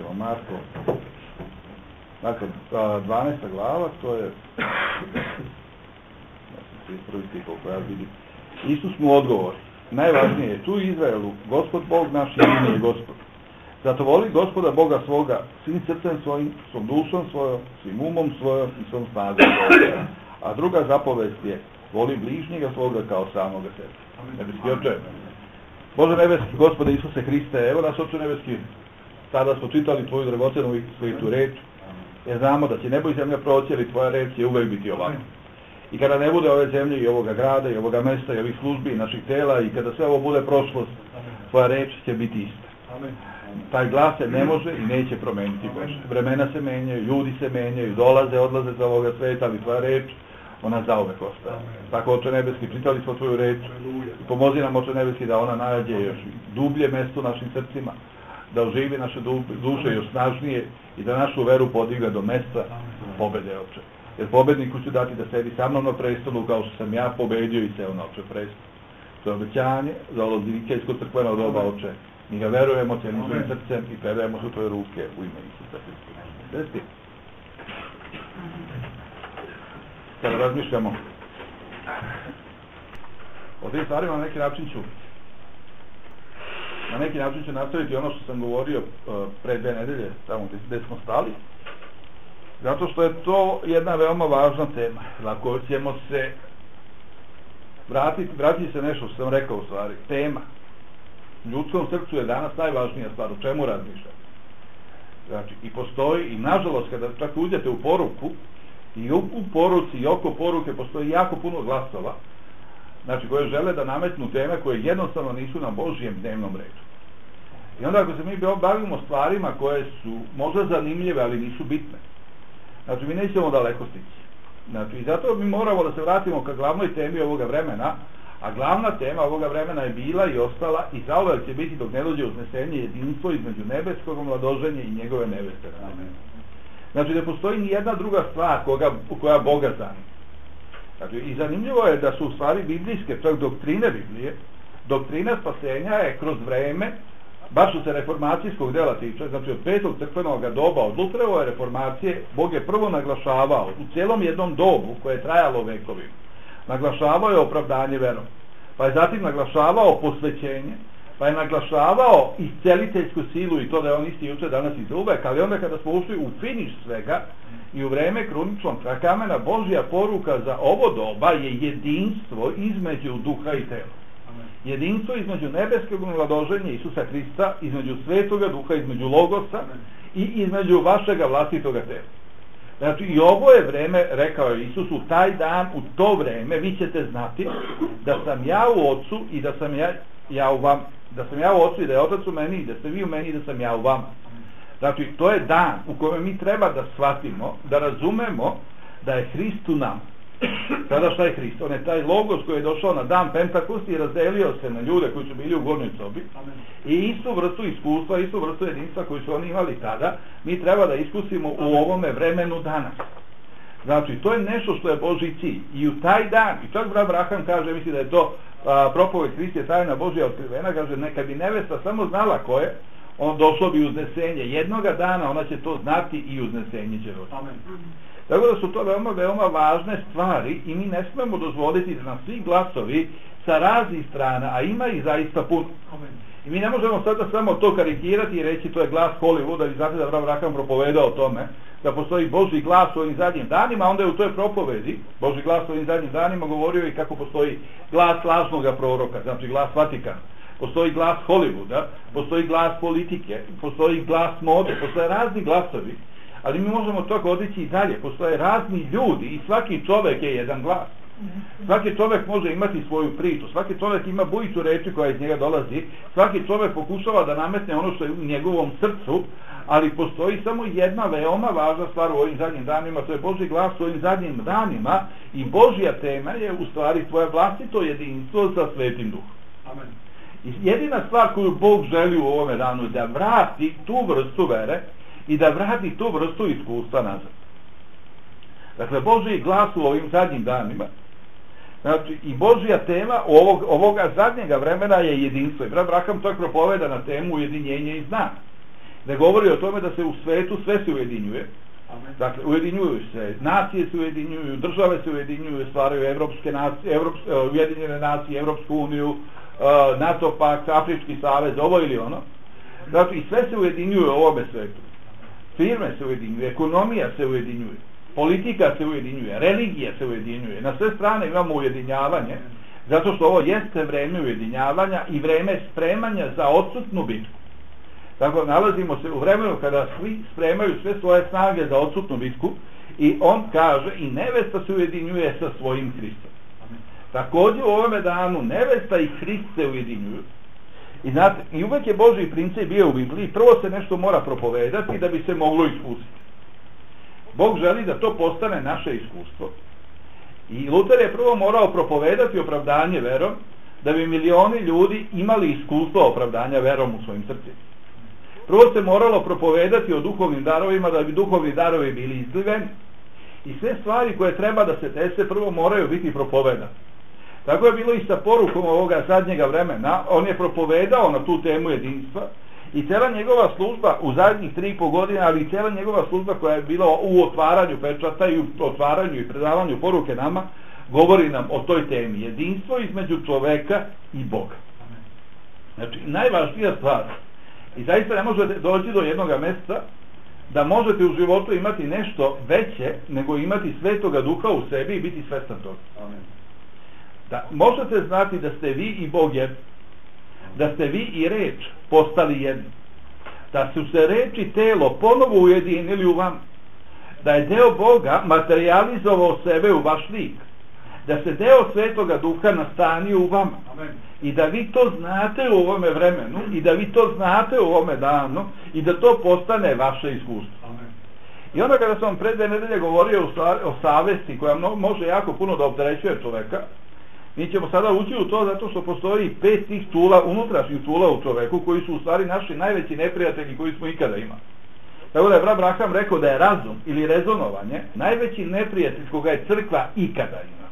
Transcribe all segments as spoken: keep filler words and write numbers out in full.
evo Marko, dakle, dvanaesta glava, to je prvi stih koliko ja vidim. Isus mu odgovori, najvažnije je tu Izraelu, Gospod Bog naš jedini je Gospod. Zato voli Gospoda Boga svoga svim srcem svojim, svom dušom svojom, svim umom svojom i svom snagom svojom. A druga zapovest je, voli bližnjega svoga kao samoga sebe. Nebeski Oče, Bože nebeski, Gospode Isuse Hriste, evo nas Oče nebeski, sada smo čitali tvoju dragocenu i svetu reč, jer znamo da će nebo i zemlja proći, ali tvoja reč će uvek biti ovako. I kada ne bude ove zemlje i ovoga grada i ovoga mesta i ovih službi i naših tela i kada sve ovo bude prošlost, tvoja reč će biti ista. Taj glas se ne može i neće promeniti, Bože. Vremena se menjaju, ljudi se menjaju, dolaze, odlaze za ovoga sveta, ali tvoja reč, ona zauvek ostaje. Tako, Oče nebeski, čitali smo tvoju reč i pomozi nam, Oče nebeski, da ona nađe još dublje mesto našim srcima, da oživi naše duše još snažnije i da našu veru podigne do mesta pobede, Oče. Jer pobedniku ću dati da sedi sa mnom na prestolu kao što sam ja pobedio i seo na Oče prestolu. To je obećanje za ovo Nikejsko crkveno doba, Oče. Mi ga verujemo, cijenim svojim srcem i predajemo su tvoje ruke u ime Isusa Hrista. Desti. Kada razmišljamo o tim stvarima, na neki način ću na neki način ću nastaviti ono što sam govorio uh, pre dve nedelje, tamo gdje smo stali, zato što je to jedna veoma važna tema. Ako ćemo se vratiti, vratiti se nešto što sam rekao u stvari, tema. U ljudskom srcu je danas najvažnija stvar, o čemu razmišljati. Znači, i postoji, i nažalost, kada čak uđete u poruku, i u, u poruci i oko poruke postoji jako puno glasova, znači koje žele da nametnu teme koje jednostavno nisu na Božijem dnevnom redu. I onda ako se mi bavimo stvarima koje su možda zanimljive, ali nisu bitne, znači mi nećemo daleko stići. Znači, i zato mi moramo da se vratimo ka glavnoj temi ovoga vremena, a glavna tema ovoga vremena je bila i ostala i zauvek će biti dok ne dođe uznesenje jedinstvo između nebeskog mladoženja i njegove neveste. Znači, ne postoji ni jedna druga stvar koga, koja Boga zanima. Znači, i zanimljivo je da su u stvari biblijske, čak doktrine Biblije, doktrina spasenja je kroz vreme, baš što se reformacijskog dela tiče, znači od petog crkvenog doba, od Luterove reformacije, Bog je prvo naglašavao u cijelom jednom dobu koje je trajalo vekovima. Naglašavao je opravdanje verom, pa je zatim naglašavao posvećenje, pa je naglašavao isceliteljsku silu i to da je on isti juče danas i uvek, ali onda kada smo ušli u finiš svega i u vreme kruničnog kamena, Božja poruka za ovo doba je jedinstvo između duha i tela. Jedinstvo između nebeskog mladoženja Isusa Hrista, između svetoga duha, između logosa i između vašega vlastitoga tela. Znači, i ovo je vreme, rekao je Isus, u taj dan, u to vreme, vi ćete znati da sam ja u Otcu i da sam ja, ja u vam, da sam ja u Otcu i da je Otac u meni i da ste vi u meni i da sam ja u vama. Znači, to je dan u kojem mi treba da shvatimo, da razumemo da je Hrist u nama. Sada šta je Hrist? On je taj logos koji je došao na dan Pentakosti i razdelio se na ljude koji su bili u gornjoj sobi i istu vrstu iskustva, istu vrstu jedinstva koju su oni imali tada, mi treba da iskusimo u ovome vremenu danas. Znači, to je nešto što je Božji cilj. I u taj dan, i čak brat Braham kaže, misli da je to a, propoved Hrist je tajna Božja otkrivena, kaže, neka bi nevesta samo znala ko je, on došlo bi uznesenje. Jednoga dana ona će to znati i uznesenje će doći. Amen. Tako da su to veoma, veoma važne stvari i mi ne smemo dozvoliti da nam svi glasovi sa raznih strana, a ima ih zaista puno. I mi ne možemo sada samo to karikirati i reći to je glas Hollywooda, i znate da brat Braham propovedao o tome, da postoji Božji glas u ovim zadnjim danima, onda je u toj propovedi, Božji glas u ovim zadnjim danima govorio i kako postoji glas lažnoga proroka, znači glas Vatikana. Postoji glas Hollywooda, postoji glas politike, postoji glas mode, postoje razni glasovi. Ali mi možemo toga odići i dalje. Postoje razni ljudi i svaki čovjek je jedan glas. Svaki čovjek može imati svoju priču. Svaki čovjek ima bujicu reči koja iz njega dolazi. Svaki čovjek pokušava da nametne ono što je u njegovom srcu. Ali postoji samo jedna veoma važna stvar u ovim zadnjim danima. To je Božji glas u ovim zadnjim danima. I Božja tema je u stvari tvoje vlastito jedinstvo sa Svetim Duhom. Amen. I jedina stvar koju Bog želi u ovome danu je da vrati tu vrstu vere i da vrati tu vrstu iskustva nazad. Dakle, Božji glas u ovim zadnjim danima, znači i Božja tema ovog, ovoga zadnjega vremena je jedinstvo. I brat Braham to propoveda na temu ujedinjenje i znak. ne govori o tome da se u svetu sve se ujedinjuje. Dakle, ujedinjuju se, nacije se ujedinjuju, države se ujedinjuju, stvaraju evropske nacije, evropske, ujedinjene nacije, Evropsku uniju, NATO pakt, Afrički savez, ovo ili ono. Dakle, i sve se ujedinjuje u ovome svetu. Firme se ujedinjuje, ekonomija se ujedinjuje, politika se ujedinjuje, religija se ujedinjuje. Na sve strane imamo ujedinjavanje, zato što ovo jeste vreme ujedinjavanja i vreme spremanja za odsutnu bitku. Tako, nalazimo se u vremenu kada svi spremaju sve svoje snage za odsutnu bitku i on kaže i nevesta se ujedinjuje sa svojim Hristom. Također u ovome danu nevesta i Hrist se ujedinjuju. I, znate, i uvek je Božji princip bio u Bibliji, prvo se nešto mora propovedati da bi se moglo iskusiti. Bog želi da to postane naše iskustvo. I Luter je prvo morao propovedati opravdanje verom, da bi milioni ljudi imali iskustvo opravdanja verom u svojim srcima. Prvo se moralo propovedati o duhovnim darovima, da bi duhovni darovi bili izliveni. I sve stvari koje treba da se dese prvo moraju biti propovedane. Tako je bilo i sa porukom ovoga zadnjega vremena. On je propovedao na tu temu jedinstva i cijela njegova služba u zadnjih tri i po godine, ali i cijela njegova služba koja je bila u otvaranju pečata i u otvaranju i predavanju poruke nama, govori nam o toj temi. Jedinstvo između čoveka i Boga. Znači, najvažnija stvar. I zaista ne možete doći do jednoga mjesta da možete u životu imati nešto veće nego imati Svetoga Duha u sebi i biti svestan toga. Amen. Da možete znati da ste vi i Bog jedni, da ste vi i reč postali jedni, da su se reč i telo ponovo ujedinili u vam, da je deo Boga materializovao sebe u vaš lik, da se deo Svetoga Duha nastanio u vama. Amen. I da vi to znate u ovome vremenu i da vi to znate u ovome danu i da to postane vaše iskustvo. Amen. I onda kada sam pred dve nedelje govorio o savesti koja može jako puno da opterećuje čoveka, mi ćemo sada ući u to zato što postoji pet tih tula, unutrašnjih tula u čoveku koji su u stvari naši najveći neprijatelji koji smo ikada imali. Tako da je brat Braham rekao da je razum ili rezonovanje najveći neprijatelj koga je crkva ikada imala.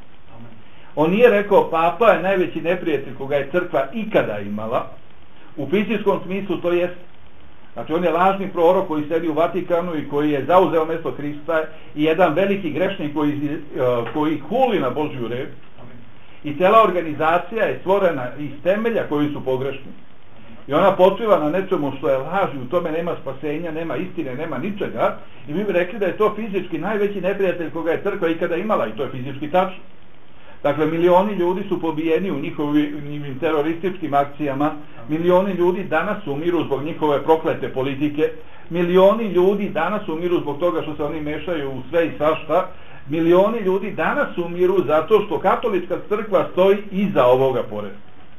On nije rekao papa je najveći neprijatelj koga je crkva ikada imala, u fizičkom smislu to jest. Znači on je lažni prorok koji sedi u Vatikanu i koji je zauzeo mjesto Hrista i jedan veliki grešnik koji, koji huli na Božju reč. I cijela organizacija je stvorena iz temelja koji su pogrešni. I ona počiva na nečemu što je laž i u tome nema spasenja, nema istine, nema ničega. I mi bi rekli da je to fizički najveći neprijatelj koga je crkva ikada imala i to je fizički tačno. Dakle, milioni ljudi su pobijeni u njihovim terorističkim akcijama, milioni ljudi danas umiru zbog njihove proklete politike, milioni ljudi danas umiru zbog toga što se oni mešaju u sve i svašta, milioni ljudi danas umiru zato što katolička crkva stoji iza ovoga poreda.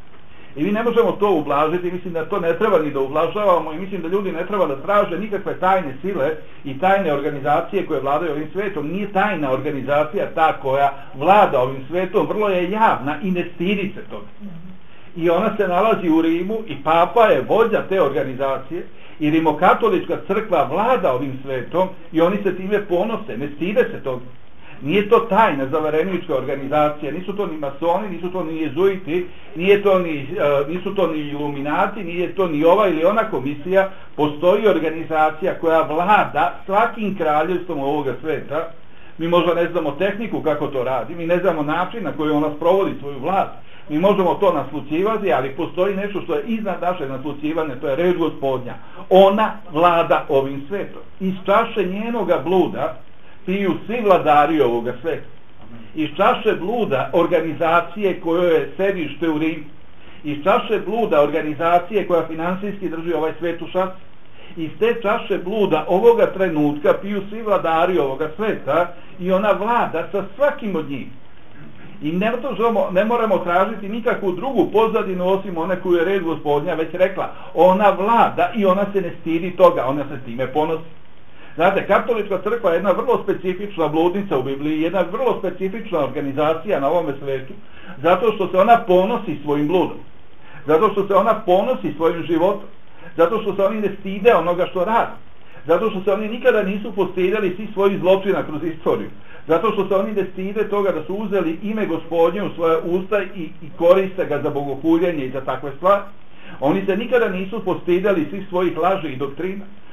I mi ne možemo to ublažiti, mislim da to ne treba ni da ublažavamo i mislim da ljudi ne treba da traže nikakve tajne sile i tajne organizacije koje vladaju ovim svetom. Nije tajna organizacija ta koja vlada ovim svetom, vrlo je javna i ne stidi se toga. I ona se nalazi u Rimu i papa je vođa te organizacije i rimokatolička crkva vlada ovim svetom i oni se time ponose, ne stide se toga. Nije to tajna zavarenička organizacija, nisu to ni masoni, nisu to ni jezuiti, nije to ni, uh, nisu to ni iluminati, nije to ni ova ili ona komisija, postoji organizacija koja vlada svakim kraljevstvom ovoga sveta. Mi možda ne znamo tehniku kako to radi, mi ne znamo način na koji ona sprovodi svoju vlast, mi možemo to naslućivati, ali postoji nešto što je iznad naše naslućivanja, to je reč Gospodnja. Ona vlada ovim svetom. Iz čaše njenoga bluda piju svi vladari ovoga sveta. Iz čaše bluda organizacije koje je sedište u Rimu. Iz čaše bluda organizacije koja finansijski drži ovaj svet u šaci. Iz te čaše bluda ovoga trenutka piju svi vladari ovoga sveta i ona vlada sa svakim od njih. I ne, ne moramo tražiti nikakvu drugu pozadinu osim one koju je reč Gospodnja već rekla. Ona vlada i ona se ne stidi toga, ona se s time ponosi. Znate, katolička crkva je jedna vrlo specifična bludnica u Bibliji, jedna vrlo specifična organizacija na ovome svetu, zato što se ona ponosi svojim bludom, zato što se ona ponosi svojim životom, zato što se oni ne stide onoga što radi, zato što se oni nikada nisu postidali svih svojih zločina kroz istoriju, zato što se oni ne stide toga da su uzeli ime Gospodnje u svoje usta i, i koriste ga za bogohuljenje i za takve stvari. Oni se nikada nisu postidali svih svojih laži i doktrina.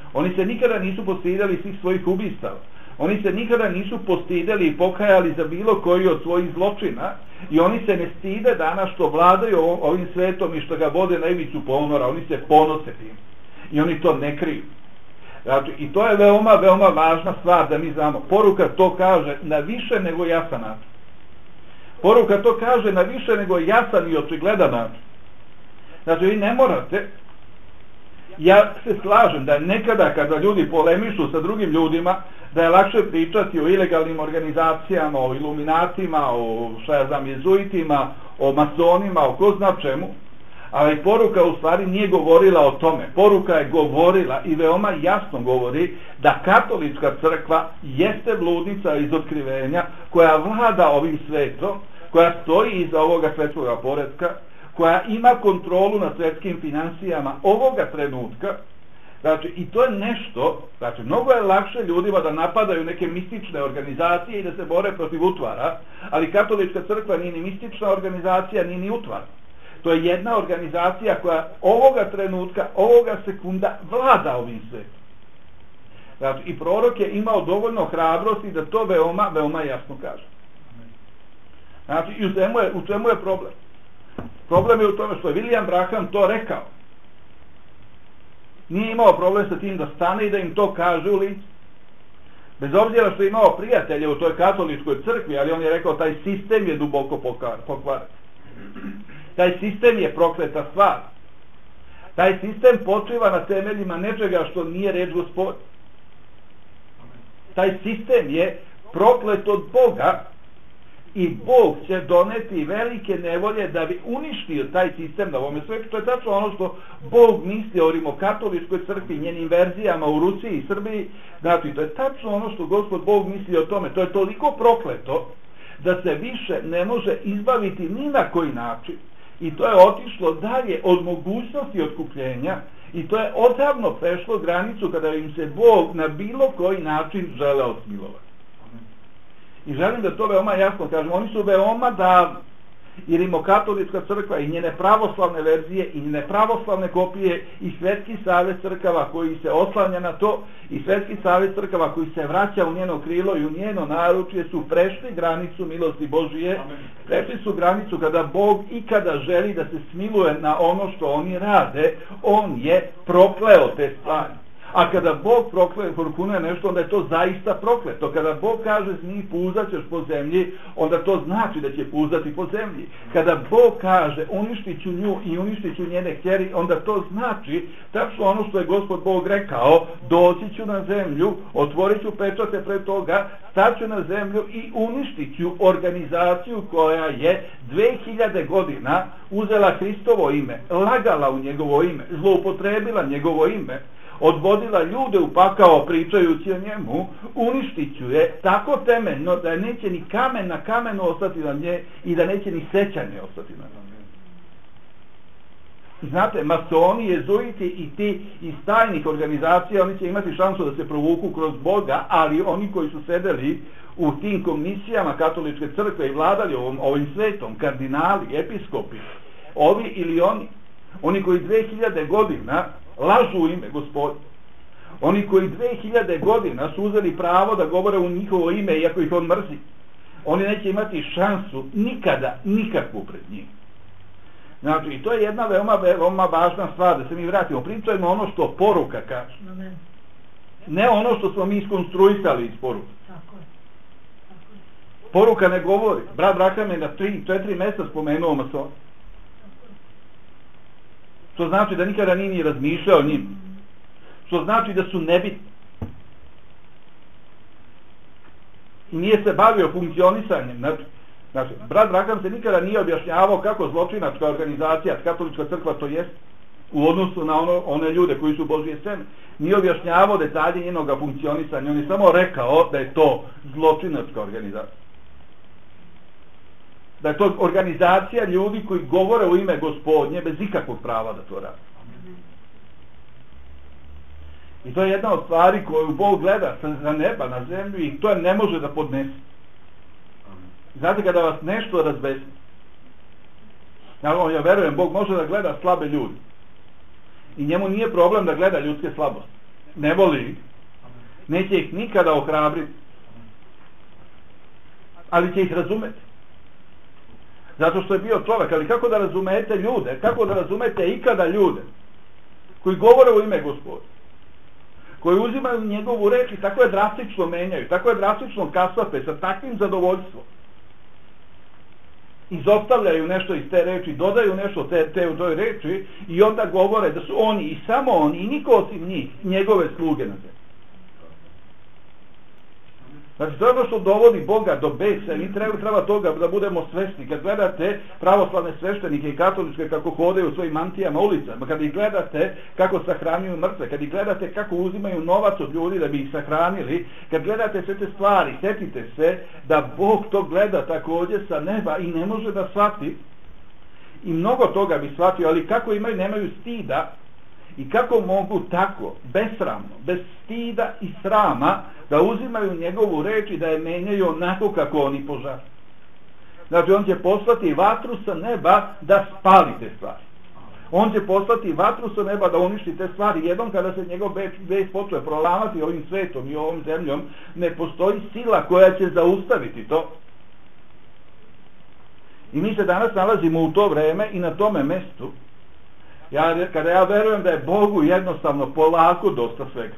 Oni se nikada nisu postidali svih svojih ubistava. Oni se nikada nisu postidali i pokajali za bilo koji od svojih zločina i oni se ne stide danas što vladaju ovim svetom i što ga vode na ivicu ponora. Oni se ponose tim i oni to ne kriju. Znači, i to je veoma, veoma važna stvar da mi znamo. Poruka to kaže na više nego jasan način. Poruka to kaže na više nego jasan i očigledan način. Znači, vi ne morate. Ja se slažem da nekada kada ljudi polemišu sa drugim ljudima, da je lakše pričati o ilegalnim organizacijama, o iluminatima, o šta ja znam, jezuitima, o masonima, o ko zna čemu, ali poruka u stvari nije govorila o tome. Poruka je govorila i veoma jasno govori da katolička crkva jeste bludnica iz otkrivenja koja vlada ovim svetom, koja stoji iza ovoga svetskoga poretka, koja ima kontrolu nad svetskim financijama ovoga trenutka. Znači, i to je nešto, znači, mnogo je lakše ljudima da napadaju neke mistične organizacije i da se bore protiv utvara, ali katolička crkva nije ni mistična organizacija, nije ni utvar. To je jedna organizacija koja ovoga trenutka, ovoga sekunda vlada ovim svetom. Znači, i prorok je imao dovoljno hrabrosti da to veoma, veoma jasno kaže. Znači, i u čemu je, u čemu je problem? Problem je u tome što je William Branham to rekao. Nije imao problem sa tim da stane i da im to kaže u lice. Bez obzira što je imao prijatelje u toj katoličkoj crkvi, ali on je rekao taj sistem je duboko pokvaren. Taj sistem je prokleta stvar. Taj sistem počiva na temeljima nečega što nije reč Gospodnja. Taj sistem je proklet od Boga i Bog će doneti velike nevolje da bi uništio taj sistem na ovome svetu. To je tačno ono što Bog misli o rimokatoličkoj crkvi, njenim verzijama u Rusiji i Srbiji. Znači, to je tačno ono što Gospod Bog misli o tome. To je toliko prokleto da se više ne može izbaviti ni na koji način. I to je otišlo dalje od mogućnosti otkupljenja i to je odavno prešlo granicu kada im se Bog na bilo koji način želeo smilovati. I želim da to veoma jasno kažem. Oni su veoma davni. I rimokatolička crkva i njene pravoslavne verzije i njene pravoslavne kopije i Svetski savez crkava koji se oslanja na to i Svetski savez crkava koji se vraća u njeno krilo i u njeno naručje su prešli granicu milosti Božije. Prešli su granicu kada Bog ikada želi da se smiluje na ono što oni rade. On je prokleo te stvari. A kada Bog prokle, prokunuje nešto, onda je to zaista prokleto. Kada Bog kaže zmiji puzat ćeš po zemlji, onda to znači da će puzati po zemlji. Kada Bog kaže uništit ću nju i uništit ću njene kćeri, onda to znači tačno ono što je Gospod Bog rekao, doći ću na zemlju, otvorit ću pečate pred toga, staću na zemlju i uništit ću organizaciju koja je dve hiljade godina uzela Hristovo ime, lagala u njegovo ime, zloupotrebila njegovo ime, odvodila ljude u pakao pričajući o njemu, uništit ću je tako temeljno da neće ni kamen na kamenu ostati na nje i da neće ni sećanje ostati na nje. Znate, masoni, jezuiti i ti iz tajnih organizacija, oni će imati šansu da se provuku kroz Boga, ali oni koji su sedeli u tim komisijama katoličke crkve i vladali ovim, ovim svetom, kardinali, episkopi, ovi ili oni, oni koji dve hiljade godina lažu u ime Gospoda. Oni koji dve hiljade godina su uzeli pravo da govore u njihovo ime iako ih on mrzi. Oni neće imati šansu nikada, nikakvu pred njim. Znači, i to je jedna veoma, veoma važna stvar, da se mi vratimo. Pričajmo ono što poruka kaže. Ne ono što smo mi iskonstruisali iz poruka. Poruka ne govori. Brat Branham je na tri, četiri mjesta spomenuo masona. Što znači da nikada nije ni razmišljao o njim. Što znači da su nebitni. I nije se bavio funkcionisanjem. Znači, znači, brat Branham se nikada nije objašnjavao kako zločinačka organizacija, katolička crkva to jest, u odnosu na ono, one ljude koji su Božje seme. Nije objašnjavao detalje njenoga funkcionisanja. On je samo rekao da je to zločinačka organizacija. Da je to organizacija ljudi koji govore u ime Gospodnje bez ikakvog prava da to radi. I to je jedna od stvari koju Bog gleda sa neba na zemlju i to ne može da podnese. Znate, kada vas nešto razbesni, ja verujem, Bog može da gleda slabe ljudi. I njemu nije problem da gleda ljudske slabosti. ne voli ih, neće ih nikada ohrabriti, ali će ih razumeti. Zato što je bio čovjek, ali kako da razumete ljude, kako da razumete ikada ljude koji govore u ime Gospoda, koji uzimaju njegovu reč i tako je drastično menjaju, tako je drastično kasape sa takvim zadovoljstvom. Izostavljaju nešto iz te reči, dodaju nešto te, te u toj reči i onda govore da su oni i samo oni i niko osim njih njegove sluge na zemlji. Znači, to je ono što dovodi Boga do besa i mi treba, treba toga da budemo svesni. Kad gledate pravoslavne sveštenike i katoličke kako hodaju u svojim mantijama ulicama, kad ih gledate kako sahranjuju mrtve, kad ih gledate kako uzimaju novac od ljudi da bi ih sahranili, kad gledate sve te stvari, sjetite se da Bog to gleda također sa neba i ne može da shvati, i mnogo toga bi shvatio, ali kako imaju, nemaju stida i kako mogu tako, besramno, bez stida i srama, da uzimaju njegovu reč i da je menjaju onako kako oni požele. Znači, on će poslati vatru sa neba da spali te stvari. On će poslati vatru sa neba da uništi te stvari. Jednom kada se njegov bes počne prolamati ovim svetom i ovom zemljom, ne postoji sila koja će zaustaviti to. I mi se danas nalazimo u to vreme i na tome mestu, ja, kada ja verujem da je Bogu jednostavno polako dosta svega.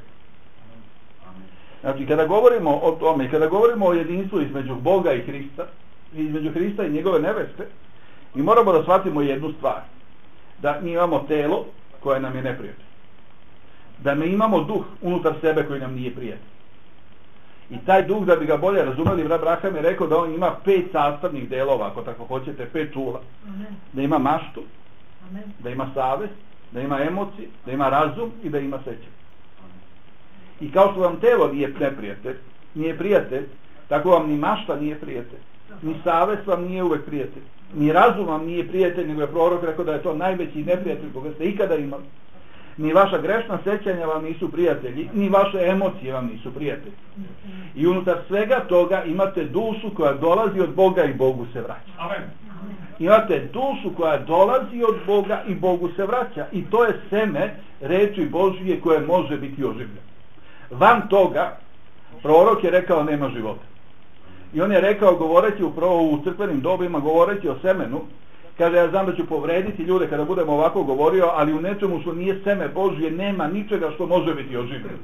Znači, kada govorimo o tome, kada govorimo o jedinstvu između Boga i Hrista, između Hrista i njegove neveste, mi moramo da shvatimo jednu stvar. Da mi imamo telo koje nam je neprijatelj. Da mi imamo duh unutar sebe koji nam nije prijatelj. I taj duh, da bi ga bolje razumeli, brat Braham je rekao da on ima pet sastavnih delova, ako tako hoćete, pet čula. Da ima maštu, da ima savest, da ima emocije, da ima razum i da ima sećanje. I kao što vam telo nije neprijatelj, nije prijatelj, tako vam ni mašta nije prijatelj, ni savest vam nije uvek prijatelj, ni razum vam nije prijatelj, nego je prorok rekao da je to najveći neprijatelj koga ste ikada imali. Ni vaša grešna sećanja vam nisu prijatelji, ni vaše emocije vam nisu prijatelji. I unutar svega toga imate dušu koja dolazi od Boga i Bogu se vraća. Amen. Imate dušu koja dolazi od Boga i Bogu se vraća. I to je seme reči Božije koje može biti oživljeno. Van toga, prorok je rekao nema života. I on je rekao, govoreći upravo u crkvenim dobima, govoreći o semenu, kaže, ja znam da ću povrediti ljude kada budemo ovako govorio, ali u nečemu što nije seme Božje nema ničega što može biti oživljeno.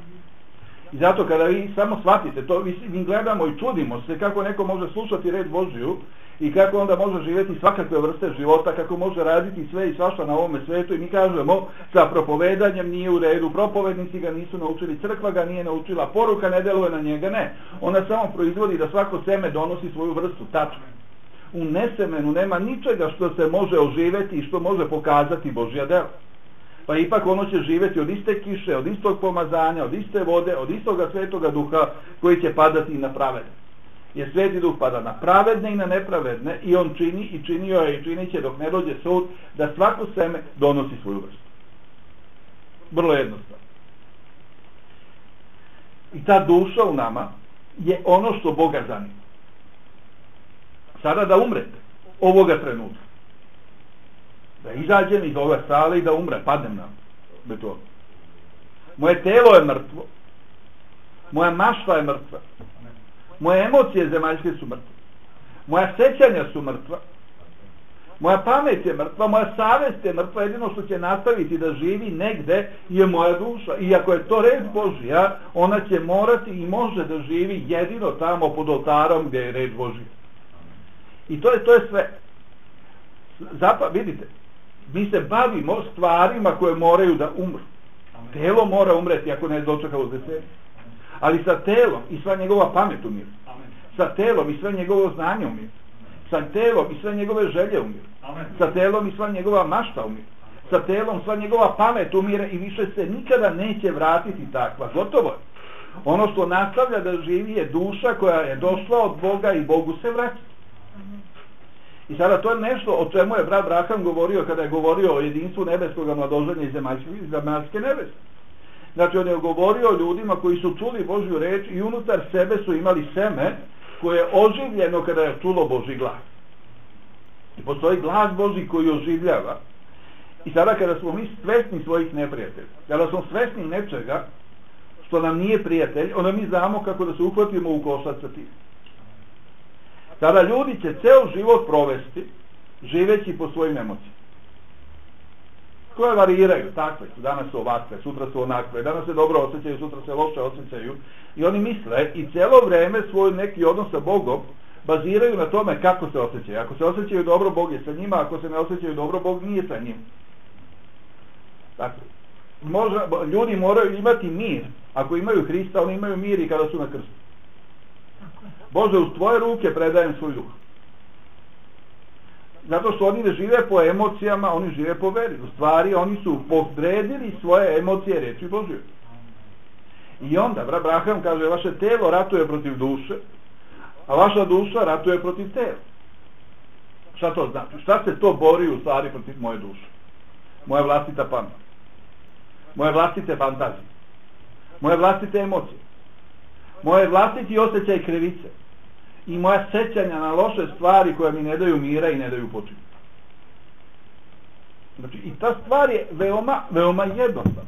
I zato kada vi samo shvatite to, mi gledamo i čudimo se kako neko može slušati reč Božju i kako onda može živjeti svakakve vrste života, kako može raditi sve i svašta na ovome svetu i mi kažemo sa propovedanjem nije u redu, propovednici ga nisu naučili, crkva ga nije naučila, poruka ne deluje na njega, ne. Ona samo proizvodi da svako seme donosi svoju vrstu, tačka. U nesemenu nema ničega što se može oživjeti i što može pokazati Božja dela. Pa ipak ono će živjeti od iste kiše, od istog pomazanja, od iste vode, od istoga svetoga duha koji će padati i na pravedne. Jer sveti duh pada na pravedne i na nepravedne i on čini i činio je i činit će dok ne dođe sud da svako seme donosi svoju vrstu. Vrlo jednostavno. I ta duša u nama je ono što Boga zanima. Sada da umrete ovoga trenutka. Da izađem iz ove sale i da umre, padnem na beton. Moje telo je mrtvo. Moja mašta je mrtva. Moje emocije zemaljske su mrtve. Moja sećanja su mrtva. Moja pamet je mrtva, moja savest je mrtva, jedino što će nastaviti da živi negde je moja duša. I ako je to reč Božja, ona će morati i može da živi jedino tamo pod oltarom gdje je reč Božja. I to je, to je sve. Zapa, vidite, mi se bavimo stvarima koje moraju da umru. Telo mora umreti ako ne je dočekalo veselje. Ali sa telom i sva njegova pamet umire. Sa telom i sve njegovo znanje umire. Sa telom i sve njegove želje umire. Sa telom i sva njegova mašta umire. Sa telom sva njegova pamet umire i više se nikada neće vratiti takva. Gotovo je. Ono što nastavlja da živi je duša koja je došla od Boga i Bogu se vraća. I sada to je nešto o čemu je brat Braham govorio kada je govorio o jedinstvu nebeskog mladoženja i zemaljske neveste. Znači on je govorio o ljudima koji su čuli Božju reč i unutar sebe su imali seme koje je oživljeno kada je čulo Božji glas. I postoji glas Božji koji oživljava. I sada kada smo mi svesni svojih neprijatelja, kada smo svesni nečega što nam nije prijatelj, onda mi znamo kako da se uhvatimo u koštac sa tim. Tada ljudi će ceo život provesti živeći po svojim emocijama, koje variraju, takve su, danas su ovakve, sutra su onakve, danas se dobro osjećaju, sutra se loše osjećaju, i oni misle i cijelo vreme svoj neki odnos sa Bogom baziraju na tome kako se osjećaju. Ako se osjećaju dobro, Bog je sa njima, ako se ne osjećaju dobro, Bog nije sa njima. Dakle, možda, ljudi moraju imati mir. Ako imaju Hrista, oni imaju mir i kada su na krstu. Bože, uz tvoje ruke predajem svoj duh. Zato što oni ne žive po emocijama, oni žive po veri. U stvari, oni su podredili svoje emocije reči Božje. I onda, Abraham kaže, vaše telo ratuje protiv duše, a vaša duša ratuje protiv tela. Šta to znači? Šta se to bori u stvari protiv moje duše? Moja vlastita pamet. Moje vlastite fantazije. Moje vlastite emocije. Moje vlastiti osjećaj krivice. I moja sećanja na loše stvari koje mi ne daju mira i ne daju počinje. Znači, i ta stvar je veoma, veoma jednostavna.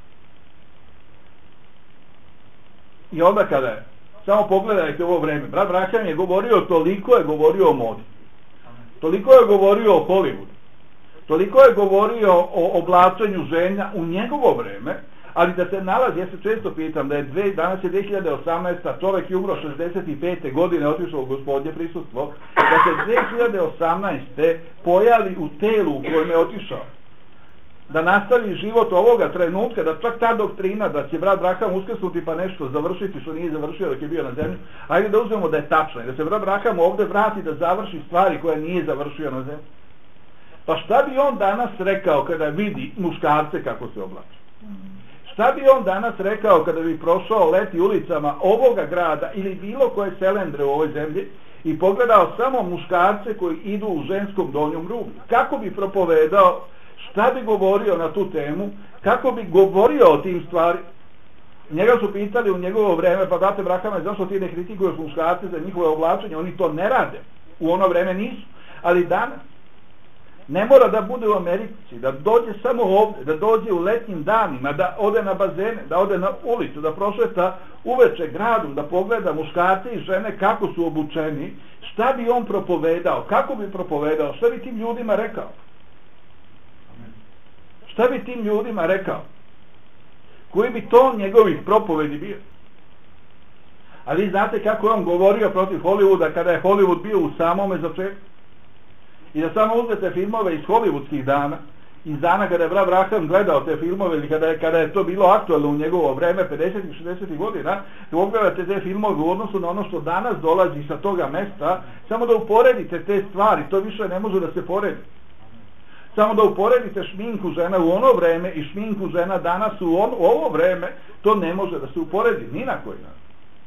I onda kada je, samo pogledajte ovo vreme, brat Abraham je govorio, toliko je govorio o modi. Toliko je govorio o Hollywoodu. Toliko je govorio o oblačenju žena u njegovo vreme, ali da se nalazi, ja se često pitam, da je dve, danas je dve hiljade osamnaesta. čovjek je umro šezdeset pete godine, otišao u Gospodnje prisustvo, da se dve hiljade osamnaeste pojavi u telu u kojem je otišao, da nastavi život ovoga trenutka, da čak ta doktrina da će brat Abraham uskrsnuti pa nešto završiti što nije završio dok je bio na zemlji, ajde da uzmemo da je tačno, da se brat Abraham ovdje vrati da završi stvari koje nije završio na zemlji. Pa šta bi on danas rekao kada vidi muškarce kako se oblače? Šta bi on danas rekao kada bi prošao leti ulicama ovoga grada ili bilo koje selendre u ovoj zemlji i pogledao samo muškarce koji idu u ženskom donjom rubu? Kako bi propovedao, šta bi govorio na tu temu, kako bi govorio o tim stvari? Njega su pitali u njegovo vreme, pa brate Abrahame, zašto ti ne kritikuješ muškarce za njihove oblačenje? Oni to ne rade. U ono vreme nisu. Ali danas ne mora da bude u Americi, da dođe samo ovdje, da dođe u letnjim danima, da ode na bazene, da ode na ulicu, da prošeta uveče gradom, da pogleda muškarce i žene kako su obučeni, šta bi on propovedao, kako bi propovedao, šta bi tim ljudima rekao? Šta bi tim ljudima rekao? Koji bi to njegovih propovedi bio? A vi znate kako je on govorio protiv Hollywooda kada je Hollywood bio u samome začetku? I da samo uzmete filmove iz hollywoodskih dana, iz dana kada je brat Abraham gledao te filmove ili kada je, kada je to bilo aktualno u njegovo vreme, pedesetih šezdesetih godina, da pogledate te filmove u odnosu na ono što danas dolazi sa toga mesta, samo da uporedite te stvari, to više ne može da se poredi. Samo da uporedite šminku žena u ono vreme i šminku žena danas u, on, u ovo vreme, to ne može da se uporedi, ni na koji način.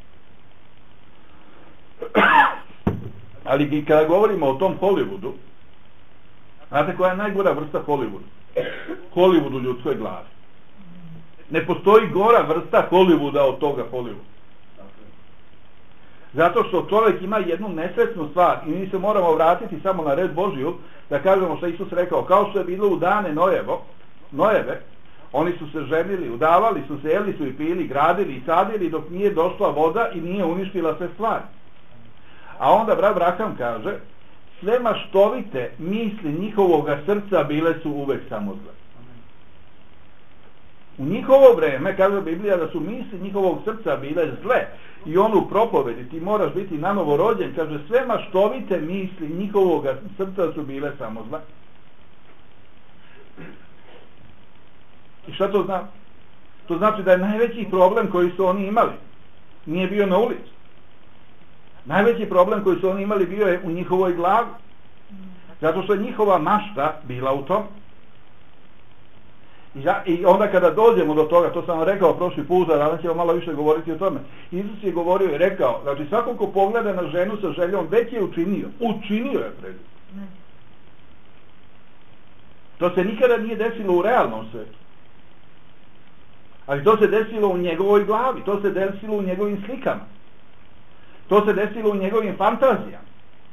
Ali kada govorimo o tom Hollywoodu, znate koja je najgora vrsta Hollywooda? Hollywood u ljudskoj glavi. Ne postoji gora vrsta Hollywooda od toga Hollywooda. Zato što čovjek ima jednu nesretnu stvar i mi se moramo vratiti samo na red Božiju da kažemo što Isus rekao, kao što je bilo u dane Nojevo, Nojeve, oni su se ženili, udavali su se, jeli su i pili, gradili i sadili dok nije došla voda i nije uništila sve stvari. A onda brat Abraham kaže, sve maštovite misli njihovog srca bile su uvek samo zle. U njihovo vreme, kaže Biblija, da su misli njihovog srca bile zle i on u propovedi, ti moraš biti nanovo rođen, kaže, sve maštovite misli njihovog srca su bile samo zle. I šta to znači? To znači da je najveći problem koji su oni imali nije bio na ulici. Najveći problem koji su oni imali bio je u njihovoj glavi. Zato što je njihova mašta bila u tom. I, ja, I onda kada dođemo do toga, to sam vam rekao prošli put, a danas ćemo malo više govoriti o tome. Isus je govorio i rekao, znači svako ko pogleda na ženu sa željom, već je učinio. Učinio je pred njim. To se nikada nije desilo u realnom svetu. Ali to se desilo u njegovoj glavi, to se desilo u njegovim slikama. To se desilo u njegovim fantazijama.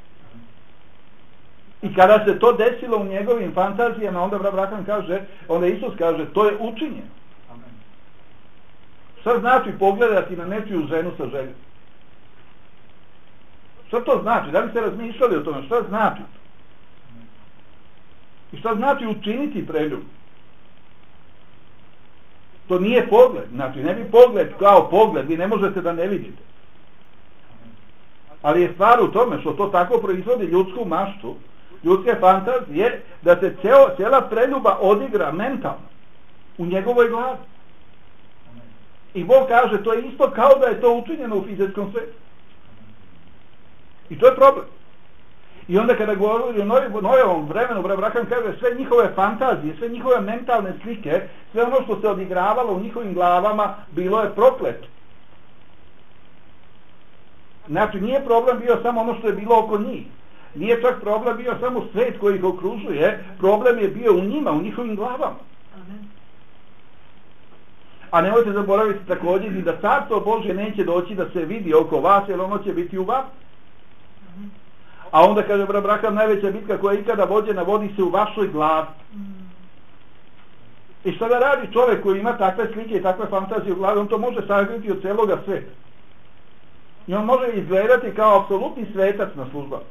I kada se to desilo u njegovim fantazijama, onda brat Abraham kaže, onda Isus kaže, to je učinjeno. Šta znači pogledati na nečiju ženu sa željom? Šta to znači? Da li ste razmišljali o tome? Šta znači? I šta znači učiniti preljub? To nije pogled. Znači, ne bi pogled kao pogled. Vi ne možete da ne vidite. Ali je stvar u tome što to tako proizvodi ljudsku maštu, ljudske fantazije, da se ceo, cijela preljuba odigra mentalno u njegovoj glavi. I Bog kaže, to je isto kao da je to učinjeno u fizičkom svijetu. I to je problem. I onda kada govori o novom vremenu, Abraham kaže, sve njihove fantazije, sve njihove mentalne slike, sve ono što se odigravalo u njihovim glavama, bilo je prokleto. Znači, nije problem bio samo ono što je bilo oko njih. Nije čak problem bio samo svet koji ih okružuje, problem je bio u njima, u njihovim glavama. A nemojte zaboraviti također i da carstvo Božje neće doći da se vidi oko vas, jer ono će biti u vas. A onda kaže Abraham, najveća bitka koja je ikada vođena vodi se u vašoj glavi. I šta da radi čovjek koji ima takve slike i takve fantazije u glavi, on to može sakriti od celoga sveta. I on može izgledati kao apsolutni svetac na službama.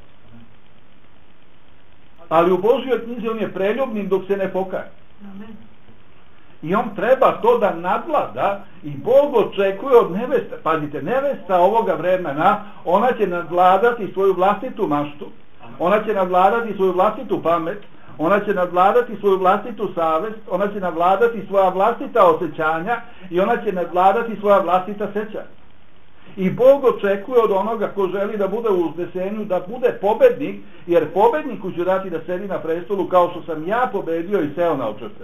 Ali u Božjoj knjizi on je preljubnim dok se ne pokaje. I on treba to da nadvlada i Bog očekuje od nevesta. Pazite, nevesta ovoga vremena, ona će nadvladati svoju vlastitu maštu, ona će nadvladati svoju vlastitu pamet, ona će nadvladati svoju vlastitu savest, ona će nadvladati svoja vlastita osjećanja i ona će nadvladati svoja vlastita sećanja. I Bog očekuje od onoga ko želi da bude u uznesenju, da bude pobednik, jer pobedniku ću dati da sedi na prestolu kao što sam ja pobedio i seo na očepe.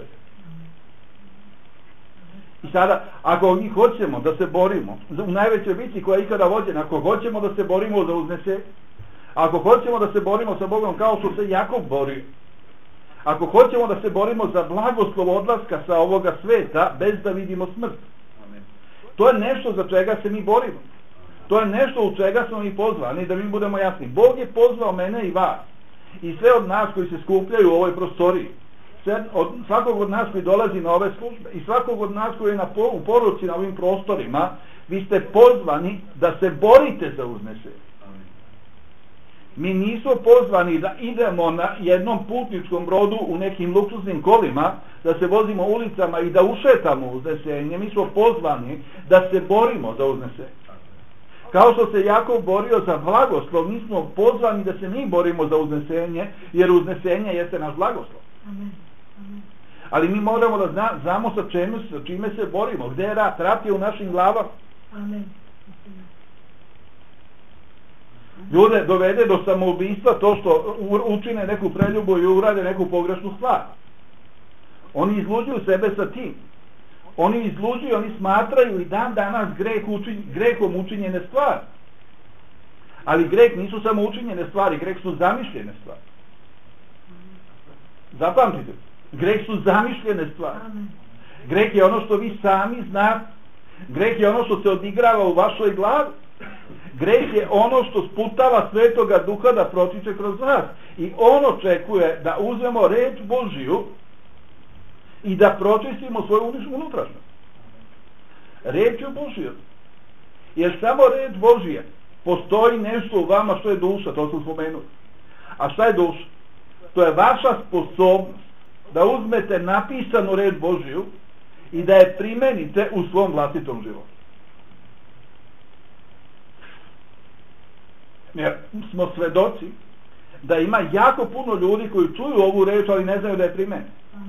I sada, ako mi hoćemo da se borimo u najvećoj bitci koja je ikada vođena, ako hoćemo da se borimo za uznesenje, ako hoćemo da se borimo sa Bogom kao što se Jakov borio, ako hoćemo da se borimo za blagoslov odlaska sa ovoga sveta bez da vidimo smrt, to je nešto za čega se mi borimo. To je nešto u čega smo mi pozvani, da mi budemo jasni. Bog je pozvao mene i vas i sve od nas koji se skupljaju u ovoj prostoriji, sve od, svakog od nas koji dolazi na ove službe i svakog od nas koji je na, u poruci na ovim prostorima, vi ste pozvani da se borite za uznesenje. Mi nismo pozvani da idemo na jednom putničkom brodu u nekim luksuznim kolima, da se vozimo ulicama i da ušetamo uznesenje. Mi smo pozvani da se borimo za uznesenje. Kao što se Jakov borio za blagoslov, mi smo pozvani da se mi borimo za uznesenje, jer uznesenje jeste naš blagoslov. Ali mi moramo da zna, znamo sa čime, sa čime se borimo, gdje je rat, rat je u našim glavama. Amen. Ljude dovede do samoubistva to što učine neku preljubu i urade neku pogrešnu stvar. Oni izluđuju sebe sa tim. Oni izluđuju, oni smatraju i dan danas greh učin, grehom učinjene stvari. Ali greh nisu samo učinjene stvari, greh su zamišljene stvari. Zapamtite, greh su zamišljene stvari. Greh je ono što vi sami znate. Greh je ono što se odigrava u vašoj glavi. Greh je ono što sputava Svetoga Duha da protiče kroz nas. I on očekuje da uzmemo reč Božiju i da pročistimo svoju unutrašnjost. Reč je Božija. Jer samo reč Božija, postoji nešto u vama što je duša, to sam spomenuo. A šta je duša? To je vaša sposobnost da uzmete napisanu reč Božiju i da je primenite u svom vlastitom životu. Jer smo svedoci da ima jako puno ljudi koji čuju ovu reč, ali ne znaju da je primene.